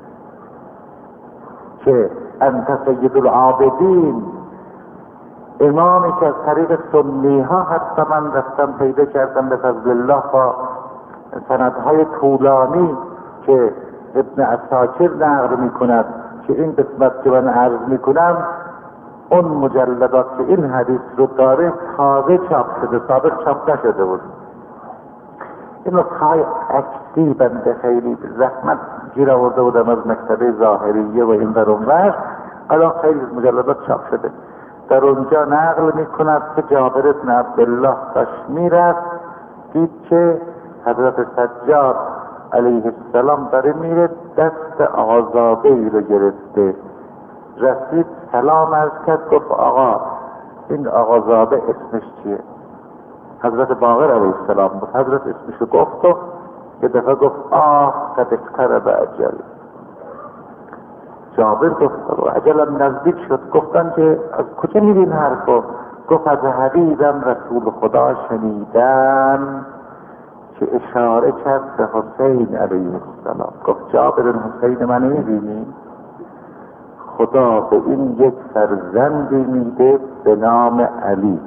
که انت سید العابدین. امامی که از طریق سنی ها حتی من رفتم پیدا کردم به فضل الله با سندهای طولانی که ابن عساکر نقل می کند که این قسمت که من عرض می کنم اون مجلدات که این حدیث رو داره تازه چاپ شده، سابق چاپ نشده بود. این نسخه‌های عکسی بنده خیلی زحمت گیر آورده بودم از مکتبه ظاهریه و این در اونور، الان خیلی مجلدات چاپ شده. در اونجا نقل میکند که جابر بن عبدالله داشت میرفت، دید که حضرت سجاد علیه السلام داره میره، دست آزاده ای رو گرفته. رسید سلام عرض کرد، گفت آقا این آقازاده اسمش چیه؟ حضرت باقر علیه السلام بود. حضرت اسمش رو گفت و یه دفعه گفت آه قد اقترب اجل. جابر گفت اجلم نزدیک شد. گفتن که از کجا میدین حرفو؟ گفت از حبیبم رسول خدا شنیدم که اشاره کرد به حسین علیه السلام. گفت جابر حسین من میبینی؟ خدا به این یک فرزندی میده به نام علی.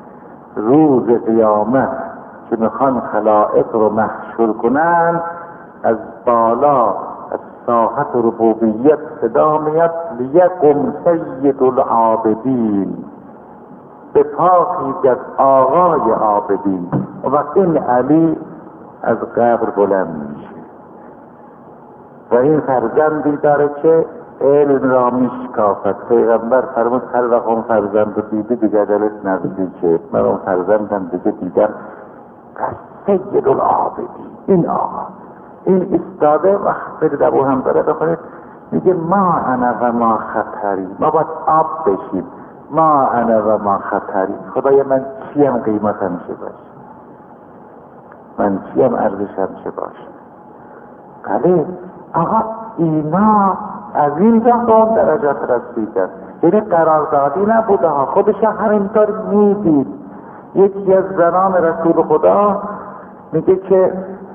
روز قیامت که میخوان خلائق رو محشور کنن از بالا از ساحت ربوبیت صدا میاد لیقم سید العابدین، به پاکی از آقای عابدین. و وقت این علی از قبر بلند میشه و این فرزندی داره که علم را میشکافد. پیغمبر فرمود هر وقت اون فرزند رو دیدی دیگه دلت نزدیکه، من اون فرزندم دیگه دیدم سید العابدین. این آقا این ایستاده و برید ابو حنظله بخونید، میگه ما انا و ما خطری، ما باید آب بشیم. ما انا و ما خطری، خدای من چیم قیمتم چه باشه، من چیم ارزشم چه باشه. بله آقا اینا از این جا به اون درجات رسیدن، یعنی قراردادی نبوده ها، خودش همینطور میدید. یکی از زنان رسول خدا میگه که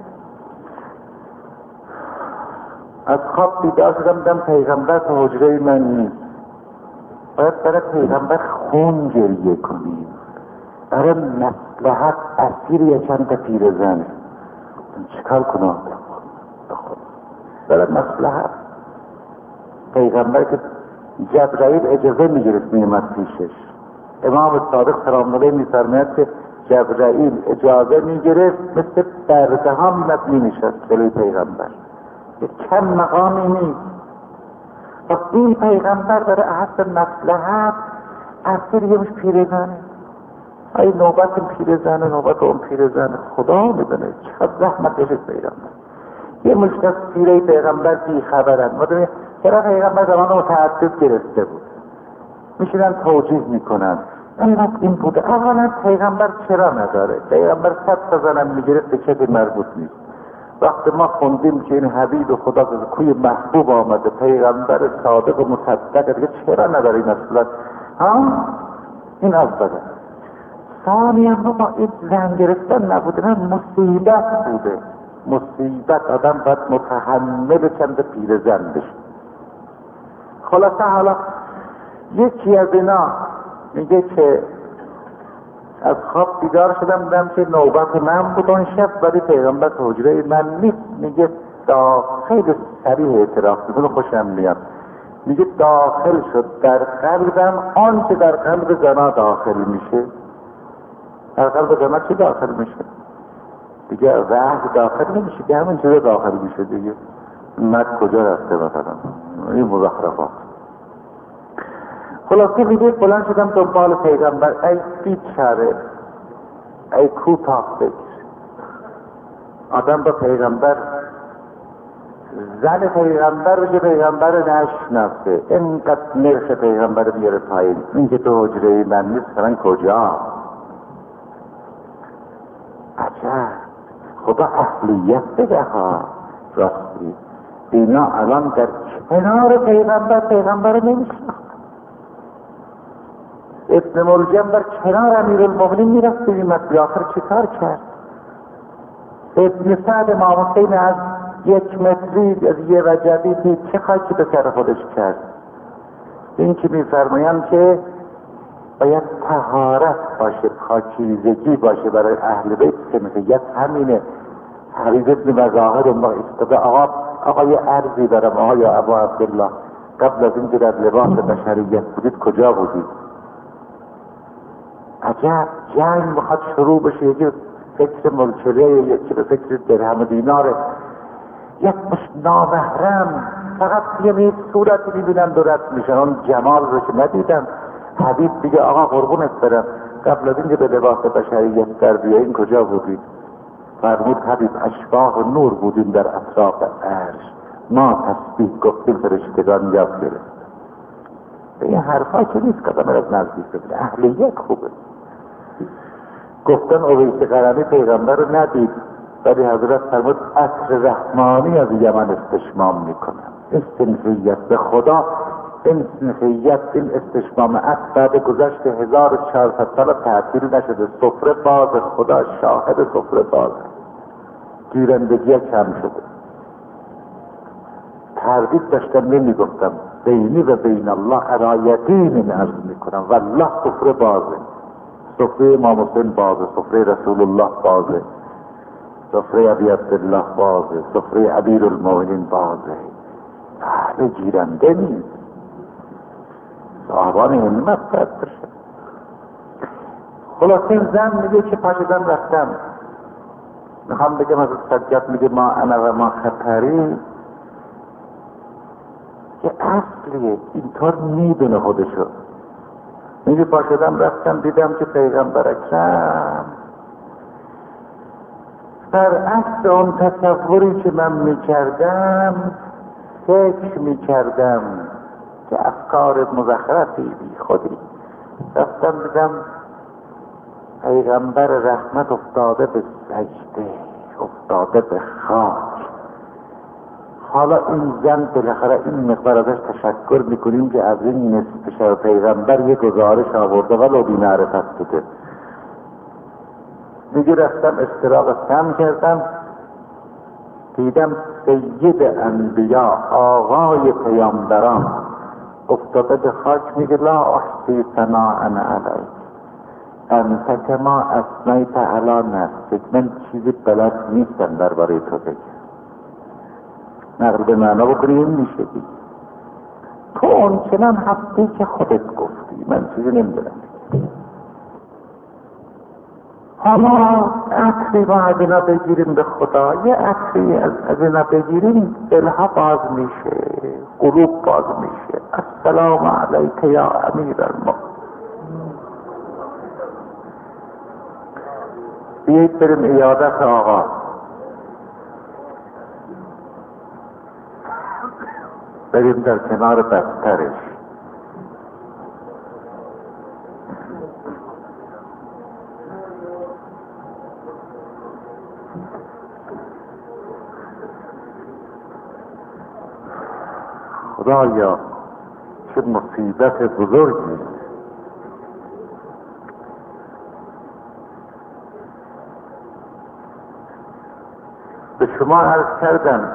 از خواب بیدار شدم دیدم پیغمبر تو حجره من نیست، باید برای پیغمبر خون گریه کنیم، برای مصلحت اسیر یه چند تا پیرزنه چیکار کنم برای مصلحت. پیغمبر که جبرائیل اجازه میگرفت میومد پیشش، امام صادق سلام علیه میفرماید که جبرائیل اجازه میگرفت مثل برده ها میمد مینشست جلوی پیغمبر، که کم مقامی نیست. و این پیغمبر برای احسن مصلحت اصیر یه مش پیرزنه، ای نوبت پیرزنه نوبت اون پیرزنه، خدا میدونه چقدر زحمت کشید پیغمبر. یه مشت از پیره پیغمبر بی خبرن. مدونه چرا پیغمبر زمان متعدد گرفته بود، میشینن توجیه میکنن این این بوده. اولا پیغمبر چرا نداره؟ پیغمبر صد تا زنم میگرفت به کسی مربوط نیست. وقتی ما خوندیم که این حبیب خدا از کوی محبوب آمده، پیغمبر صادق و مصدق دیگه چرا نداره این اصلا؟ ها؟ این اوله. ثانی هم با این زن گرفتن نبوده، نه مصیبت بوده. مصیبت آدم باید متحمل چند پیر زن بشه. خلاصه حالا یکی از اینا میگه که از خواب بیدار شدم دیدم که نوبت من بود اون شب، ولی پیغمبر تو حجره من نیست. میگه داخل سریع اعتراف میکنه، خوشم میاد. میگه داخل شد در قلبم آن که در قلب زنا داخل میشه. در قلب زنا چی داخل میشه؟ دیگه وحی داخل نمیشه که همین چیزا داخل میشه دیگه. مد کجا رفته مثلا این مزخرفات. خلاصه میگه بلند شدم دنبال پیغمبر، ای بیچاره ای کوتاه بگیر. آدم با پیغمبر زن پیغمبر بگه پیغمبر نشنفته، اینقدر نرخ پیغمبر بیاره پایین. این که تو حجره من نیست فرن کجا؟ عجب خدا اهلیت بده ها. راستی اینا الان در کنار پیغمبر پیغمبر نمیشنفت. ابن ملجم در کنار امیرالمومنین میرفت ببینید آخر چه کار کرد. ابن سعد امام حسین از یک متری از یه رجبی دید چه خاکی به سر خودش کرد. این که میفرمایند که باید طهارت باشه، پاکیزگی باشه برای اهل بیت. که میگه همینه. حبیب ابن مظاهر اون وقت ایستاده، آقا آقا یه عرضی دارم آقا یا ابا عبدالله، قبل از این که در لباس بشریت بودید کجا بودید؟ عجب جنگ میخواد شروع بشه، یکی فکر ملکله یکی به فکر درهم دیناره، یک مش نامحرم فقط یه صورتی میبینن دورت میشن، اون جمال رو که ندیدن. حبیب دیگه آقا قربونت برم قبل از این که به لباس بشریت در بیایین کجا بودید؟ فرمود حبیب اشباح نور بودیم در اطراف عرش، ما تسبیح گفتیم فرشتگان یاد گرفت. این حرفا که نیست که آدم از نزدیک ببینه، اهلیت خوبه. گفتن اویس قرنی پیغمبر رو ندید، ولی حضرت فرمود عصر رحمانی از یمن استشمام میکنن. این سنخیت به خدا، این سنخیت، این استشمام عصر بعد گذشت هزار و چهارصد سال تعطیل نشده. سفره باز، خدا شاهد سفره باز، گیرندگی کم شده. تردید داشتم نمیگفتم، بینی و بین الله علایقین عرض میکنم والله سفره بازه. سفره امام حسین بازه، سفره رسول الله بازه. سفره ابی عبدالله بازه، سفره امیرالمومنین بازه. اهل گیرنده نیست، صاحبان همت باید بشه. خلاصه زن میگه که پاشدم رفتم، میخوام بگم از سجاد میگه ما انا و ما خطری، که اصلیه اینطور میدونه خودشو. میگه پاشدم رفتم دیدم که پیغمبر اکرم برعکس اون تصوری که من میکردم فکر میکردم که افکار مزخرفی بی خودی. رفتم دیدم پیغمبر رحمت افتاده به سجده، افتاده به خاک. حالا این زن بالاخره این مقدار ازش تشکر میکنیم که از این نصف شب پیغمبر یه گزارش آورده ولو بی معرفت بوده. میگه رفتم استراق کم کردم، دیدم سید انبیا آقای پیامبران افتاده به خاک. میگه لا احصی ثناء علیک انت کما اثنیت علی نفسک، من چیزی بلد نیستم درباره تو بگم. نقل به معنا بکنی این میشه دید تو اون چنان هستی که خودت گفتی، من چیزی نمیدونم. حالا عطری ما از اینا بگیریم به خدا، یه عطری از اینا بگیریم دلها باز میشه، قلوب باز میشه. السلام علیک یا امیر المؤمنین. بیایید بریم عیادت آقا. بریم در کنار بسترش. خدایا چه مصیبت بزرگی. به شما عرض کردم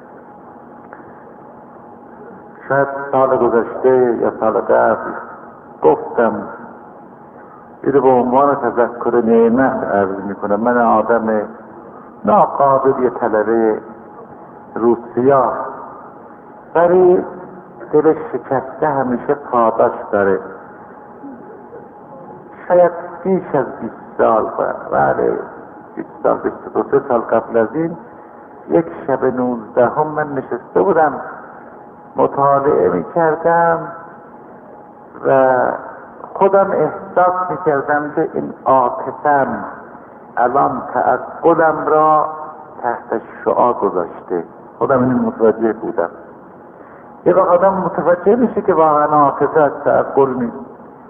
شاید سال گذشته یا سال قبل گفتم اینو به عنوان تذکر نعمت عرض میکنم. من آدم ناقابل یه طلبه روسیا ولی دل شکسته همیشه پاداش داره. شاید بیش از بیست سال بله بیست سال بیست و دو سال قبل از این یک شب نوزده هم من نشسته بودم مطالعه می کردم و خودم احساس می کردم که این عاطفم الان تعقلم را تحت شعاع گذاشته. خودم این متوجه بودم. یه وقت آدم متوجه میشه که واقعا عاطفه از تعقل نیست.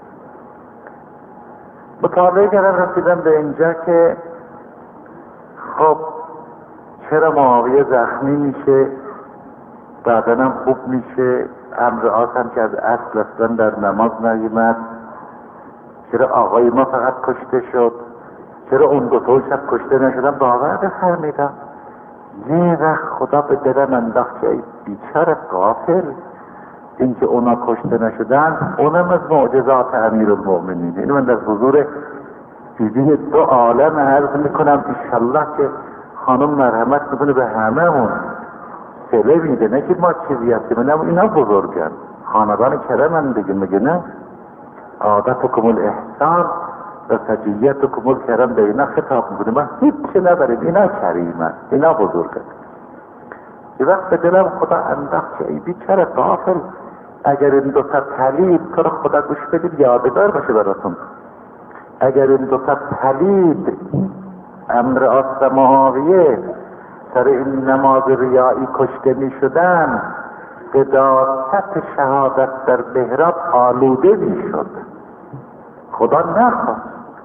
مطالعه کردم رسیدم به اینجا که خب چرا معاویه زخمی میشه بعدنم خوب میشه، امر آسم که از اصل اصلا در نماز نیامد، چرا آقای ما فقط کشته شد، چرا اون دو تا شب کشته نشدن. باور بفرمیدم یه وقت خدا به دلم انداخت که ای بیچاره غافل، این که اونا کشته نشدن اونم از معجزات امیرالمؤمنین. این من در حضور دیدین دو عالم عرض میکنم انشالله که خانم مرحمت میکنه به هممون، سله میده، نه که ما چیزی هستیم، نه اینا بزرگن، خاندان کرمن دیگه. میگه نه عادتکم الاحسان و سجیتکم الکرم، به اینا خطاب میکنه. ما هیچی نداریم، اینا کریمن، اینا بزرگن. یه وقت به دلم خدا انداخت که ای بیچاره غافل، اگر این دو تا پلید تو رو خدا گوش بدید یادگار باشه براتون، اگر این دو تا پلید امر آسر معاویه سر این نماز ریایی کشته می شدن، قداست شهادت در بهرات آلوده می شد. خدا نخواست.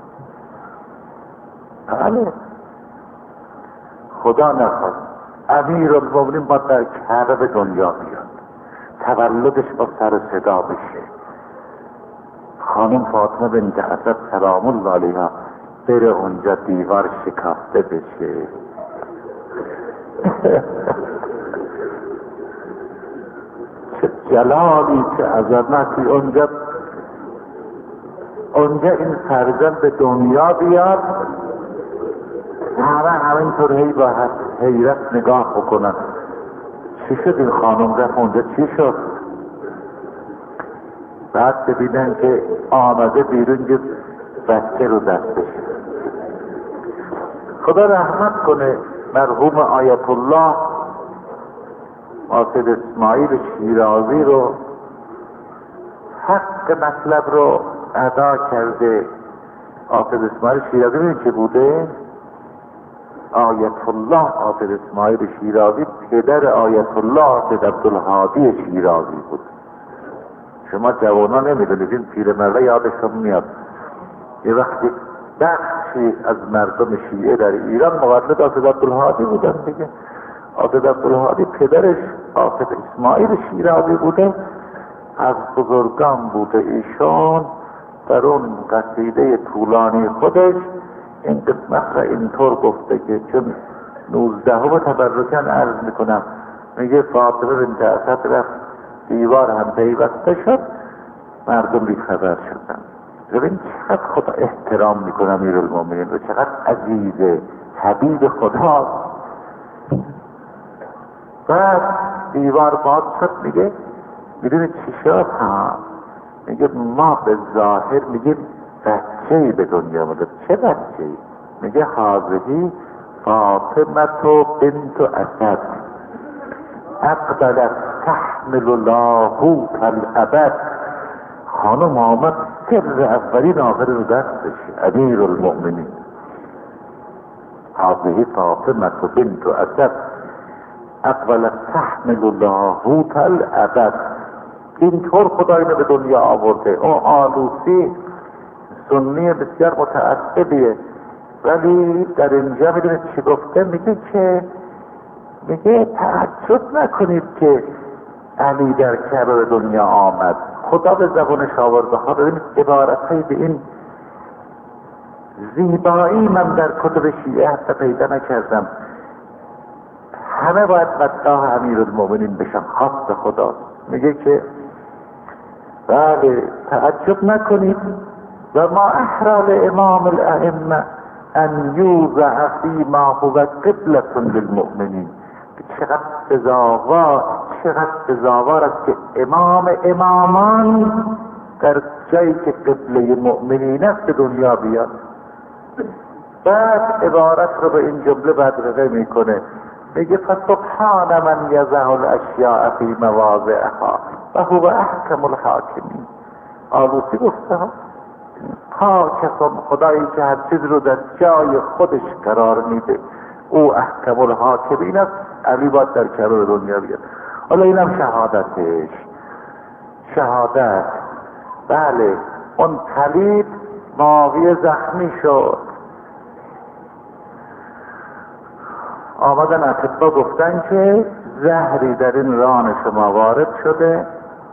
بله خدا نخواست. امیرالمؤمنین باید در کعبه به دنیا بیاد، تولدش با سر صدا بشه، خانم فاطمه بنت اسد سلام الله علیها بره اونجا دیوار شکافته بشه. چه جلالی، چه عظمتی اونجا اونجا این فرزند به دنیا بیاد همه همینطور هی با حیرت نگاه بکنن چی شد این خانم رفت اونجا چی شد؟ بعد ببینن که آمده بیرون یه بچه رو دستش. خدا رحمت کنه مرحوم آیت الله حافظ اسماعیل شیرازی رو حق مطلب رو ادا کرده. حافظ اسماعیل شیرازی ببین که بوده آیت الله حافظ اسماعیل شیرازی پدر آیت الله حافظ عبدالهادی شیرازی بود. شما جوانا نمیدونید، این پیرمرده یادشون میاد یه وقتی بخشی از مردم شیعه در ایران مولد حافظ عبدالهادی بودن دیگه. حافظ عبدالهادی پدرش حافظ اسماعیل شیرازی بوده، از بزرگان بوده. ایشان در اون قصیده طولانی خودش این قسمت را اینطور گفته که چون نوزدهم تبرکن عرض میکنم، میگه فاطمه بنت اسد رفت دیوار هم پیوسته شد، مردم بیخبر شدن. ببین چقدر خدا احترام میکنه امیرالمومنین و چقدر عزیز حبیب خداست. بعد دیوار باز شد، میگه میدونی چی شد؟ ها میگه ما به ظاهر میگه بچه‌ای به دنیا آمده. چه بچه‌ای؟ میگه حاضری فاطمه بنت اسد اقبلت تحمل لاهوت الابد. خانم آمد سر اولین آخرین رو دستش. امیرالمؤمنین حاضری فاطمه بنت اسد اقبلت تحمل لاهوت الابد. اینطور خدا اینو به دنیا آورده. اون آلوسی سنی بسیار متعصبیه، ولی در اینجا میدونید چی گفته؟ میگه که میگه تعجب نکنید که علی در کعبه به دنیا آمد. خدا به زبانش آورده ها. ببینید عبارتهایی به این زیبایی من در کتب شیعه حتی پیدا نکردم. همه باید مداح امیرالمومنین بشن، خاص خداست. میگه که بله تعجب نکنید و ما احرال امام الائمه ان یوضع فیما هو قبلة للمؤمنین. چقدر سزاوار چقدر سزاوار است که امام امامان در جایی که قبله مؤمنین است به دنیا بیاد. بعد عبارت رو به این جمله بدرقه میکنه، میگه فسبحان من یضع الاشیاء فی مواضعها و هو احکم الحاکمین. آلوسی گفته ها پاک خدایی که هر چیز رو در جای خودش قرار میده، او احکم الحاکمین است. علی باید در کعبه دنیا بیاد. حالا اینم شهادتش. شهادت بله اون طلیب معاویه زخمی شد، آمدن اطبا گفتن که زهری در این ران شما وارد شده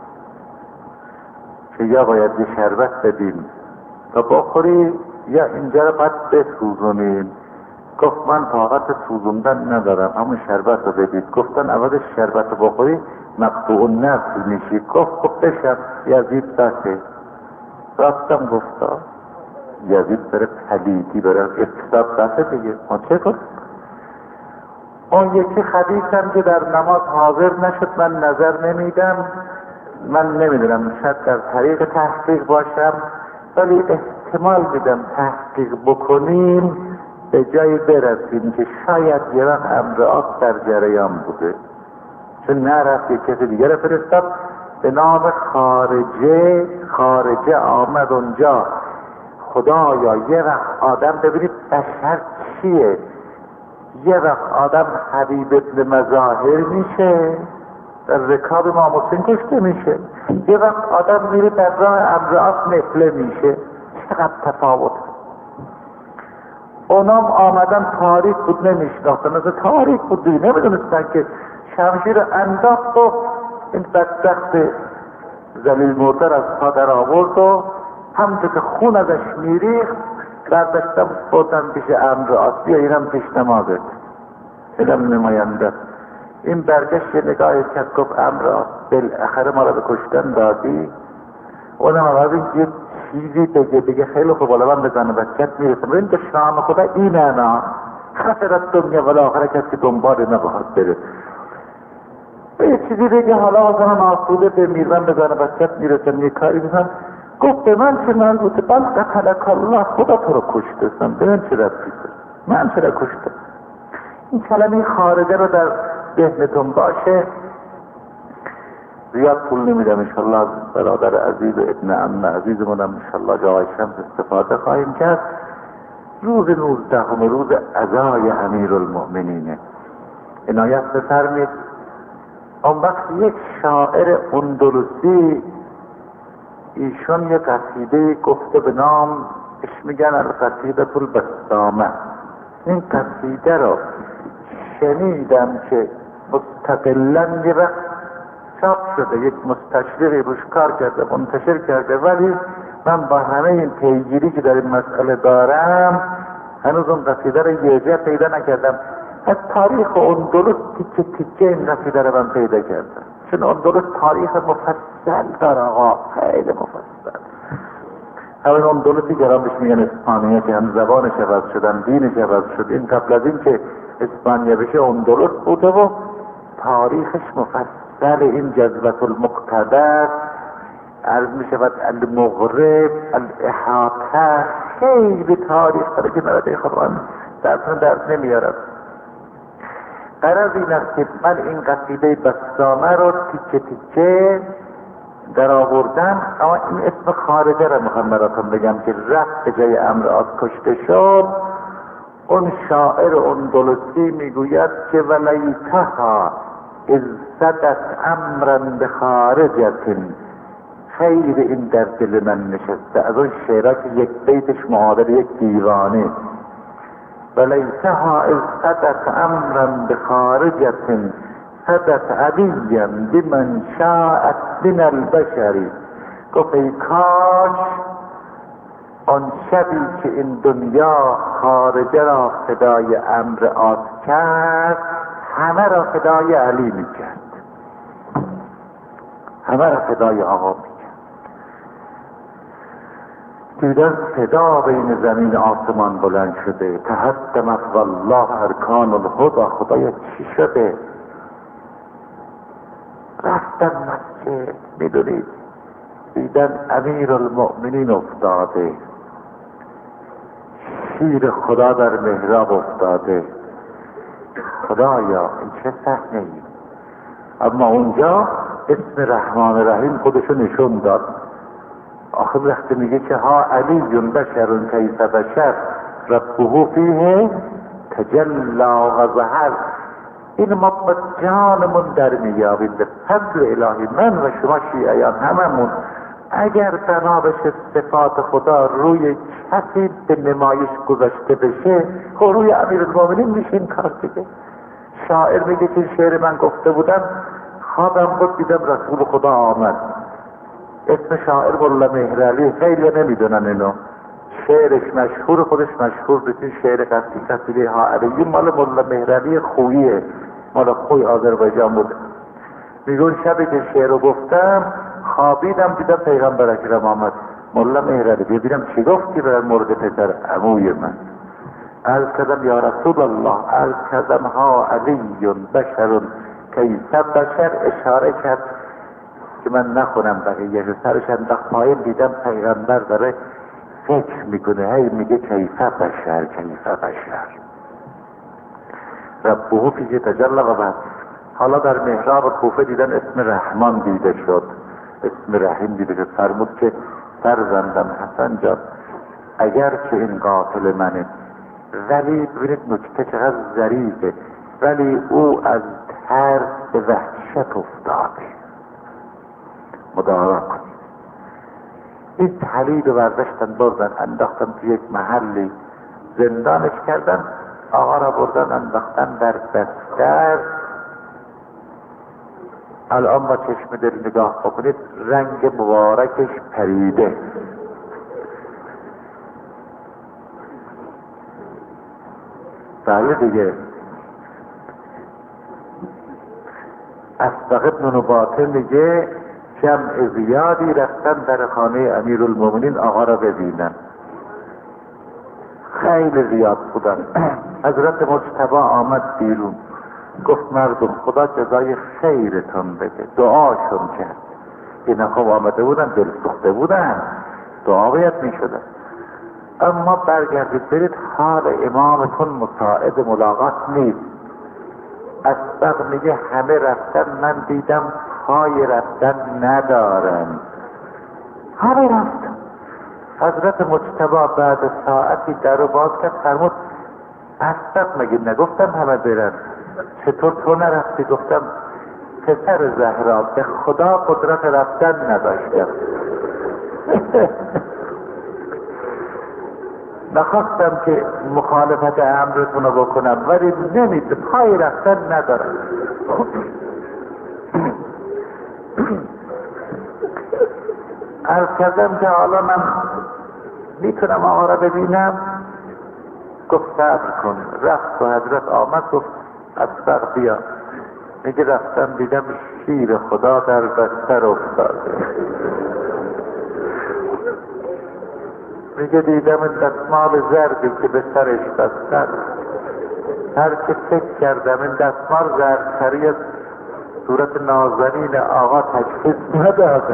که یا باید یه شربت بدین تا بخوری یا اینجا رو باید بسوزونین. گفت من طاقت سوزوندن ندارم، همون شربت رو بدید. گفتن اولش شربت رو بخوری مقطوع النفس میشی. گفت خب بشم. یزید بسه راستم گفتا یزید بره پلیدی بره اکتساب بسه دیگه. ما چه کن؟ اون یکی خبیثم که در نماز حاضر نشد، من نظر نمیدم. من نمیدونم شاید در طریق تحقیق باشم، ولی احتمال میدم تحقیق بکنیم به جایی برسیم که شاید یه وقت امر آب در جریان بوده، چون نرفت یک کسی دیگر فرستاد به نام خارجه. خارجه آمد اونجا. خدایا یه وقت آدم ببینید بشر چیه، یه وقت آدم حبیب ابن مظاهر میشه در رکاب امام حسین کشته میشه، یه وقت آدم میره در راه امرآس نفله میشه. چقدر تفاوت. اونام آمدن تاریک بود نمیشناختن، از تاریک بود دیگه نمیدونستن که شمشیر انداخت و این بدبخت ذلیل مرتر از پا در آورد و همونطور که خون ازش میریخت برداشتم بودن پیش امرآس. بیا اینم پیش نمازت، اینم نماینده. این برگشت یه نگاهی کرد گفت امرآس بالاخره ما را به کشتن دادی؟ اونم آواز این یه چیزی بگه بگه خیلی خوب بالا من بزنه بچت میرسم. این دشنام خدا اینه نه خسرت دنیا و آخره کسی دنبال نباید بره. یه چیزی بگه حالا مثلا آسوده بمیر من بزنه بچت میرسم یه کاری بزن. گفت به من چه مربوطه؟ بل قتلک الله، خدا تو رو کشتستم، به من چه ربطی داره؟ من چرا کشتم؟ این کلمه خارجه رو در ذهنتون باشه. زیاد پول نمیدم انشالله از برادر عزیز و ابن عم عزیزمونم انشالله جای شمس استفاده خواهیم کرد. روز نوزدهم روز عزای امیرالمؤمنینه. عنایت بفرمید. اون وقت یک شاعر اندلسی ایشون یک قصیده گفته به نام اش میگن القصیده البسامه. این قصیده رو شنیدم که مستقلاً یه وقت چاپ شده، یک مستشرقی روش کار کرده منتشر کرده، ولی من با همه این پیگیری که در این مسئله دارم هنوز اون قصیده رو یه جا پیدا نکردم. از تاریخ اندلس تیکه تیکه این قصیده رو من پیدا کردم، چون اندلس تاریخ مفصل داره آقا، خیلی مفصل. همین اندلسی که بهش میگن اسپانیا که هم زبانش عوض شدن دینش عوض شد. این قبل از این که اسپانیا بشه اندلس بوده و تاریخش مفصل. این جذبت المقتدر عرض می شود المغرب الاحاطه، خیلی تاریخ داره که نرده خودم درسون درس نمیارم. قرار این است که من این قصیده بسامه رو تیکه تیکه در آوردم، اما این اسم خارجه رو میخوام براتون بگم که رفت به جای امرآت کشته شد. اون شاعر اندلسی میگوید که ولیتها از صدت امرا بخارجت، خیر این در دل من نشسته. از اون شعرها که یک بیتش معادل یک دیوانه. ولیتها از صدت امرا بخارجت صدت علیا بمن شاءت من البشر. گفت ای کاش آن شبی که این دنیا خارجه را فدای امرآت کرد همه را فدای علی میکرد، همه را فدای آقا میکرد. دیدن صدا بین زمین آسمان بلند شده، تهدمت والله ارکان الهدی. خدایا چی شده؟ رفتن مسجد، میدونید دیدن امیرالمؤمنین افتاده، شیر خدا در محراب افتاده. خدایا این چه صحنه ای؟ اما اونجا اسم رحمان رحیم خودشو نشون داد. آخر وقتی میگه که ها علی بشر کیف بشر ربه فیه تجلا و ظهر، این ما با جانمون در میابیم به فضل الهی. من و شما شیعیان هممون اگر بنا بشه صفات خدا روی کسی به نمایش گذاشته بشه، خب روی امیرالمؤمنین میشه این کار دیگه. شاعر میگه که شعر من گفته بودم خوابم بود دیدم رسول خدا آمد. اسم شاعر مولا مهرعلی، خیلی نمیدونن اینو، شعرش مشهور، خودش مشهور بسید. شعر قصیده قصیده ها علیه مال مولا مهرعلی خوییه، مال خوی آذربایجان بوده. میگون شبی که شعر رو گفتم خوابیدم دیدم پیغمبر اکرم آمد. مولا مهرعلی ببینم چی گفتی برای مورد پسر عموی من؟ عرض کردم یا رسول الله، عرض کردم ها علی بشر کیف بشر، اشاره کرد که من نخونم بقیه. سرش انداخت پایین، دیدم پیغمبر داره فکر میکنه، هی میگه کیف بشر کیف بشر ربه فیه تجلا و بعد. حالا در محراب کوفه دیدن اسم رحمان دیده شد، اسم رحیم دیده شد. فرمود که فرزندم حسن جان اگر که این قاتل منه، ولی ببینید نکته چقدر ظریفه، ولی او از ترس به وحشت افتاده. مدارا کنید. این تحلیل رو برداشتن بردن انداختن توی یک محلی، زندانش کردن. آقا را بردن انداختن در بستر. الان با چشم دل نگاه بکنید رنگ مبارکش پریده. بله دیگه. اسبق ابن نباته میگه جمع زیادی رفتن در خانه امیرالمؤمنین آقا را ببینن. خیلی زیاد بودن. حضرت مجتبی آمد بیرون گفت مردم خدا جزای خیرتون بده، دعاشون کرد. اینا خب آمده بودن دل سوخته بودن، دعا باید می شدن. اما برگردید برید حال امامتون مساعد ملاقات نیست. اسبق میگه همه رفتن، من دیدم پای رفتن ندارن، همه رفتن. حضرت مجتبی بعد ساعتی در رو باز کرد فرمود اسبق مگه نگفتم همه برن، چطور تو نرفتی؟ گفتم پسر زهرا به خدا قدرت رفتن نداشتم. نخواستم که مخالفت امرتون رو بکنم ولی نمیده، پای رفتن ندارم. عرض کردم که حالا من میتونم آقا را ببینم؟ گفت صبر کن. رفت و حضرت آمد گفت اسبق بیا. میگه رفتم دیدم شیر خدا در بستر افتاده. میگه دیدم دستمال زردی که به سرش بستن، هر که فکر کردم این دستمال زردتری از صورت نازنین آقا تشخیص نداده.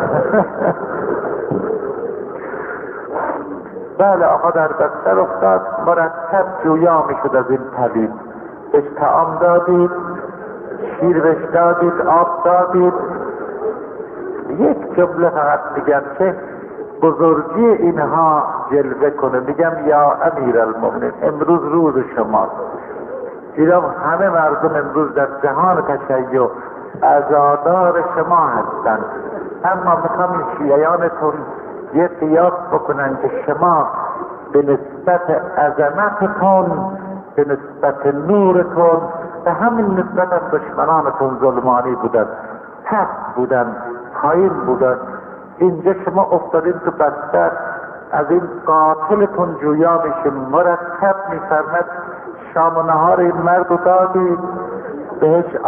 بله آقا در بستر افتاد، مرتب جویا میشد از این طبیب. بهش طعام دادید، شیر بهش دادید، آب دادید. یک جمله فقط میگم که بزرگی اینها جلوه کنه، میگم یا امیر المؤمنین امروز روز شماست. دیدم همه مردم امروز در جهان تشیع عزادار شما هستند، اما میخوام این شیعیانتون یه قیاس بکنن که شما به نسبت عظمتتون، به نسبت نورتون، به همین نسبت هم دشمنانتون ظلمانی بودن، پست بودن، پایین بودن. اینجا شما افتادین تو بستر، از این قاتلتون جویا میشین. مرتب میفرمد شام و نهار این مرد رو دادید بهش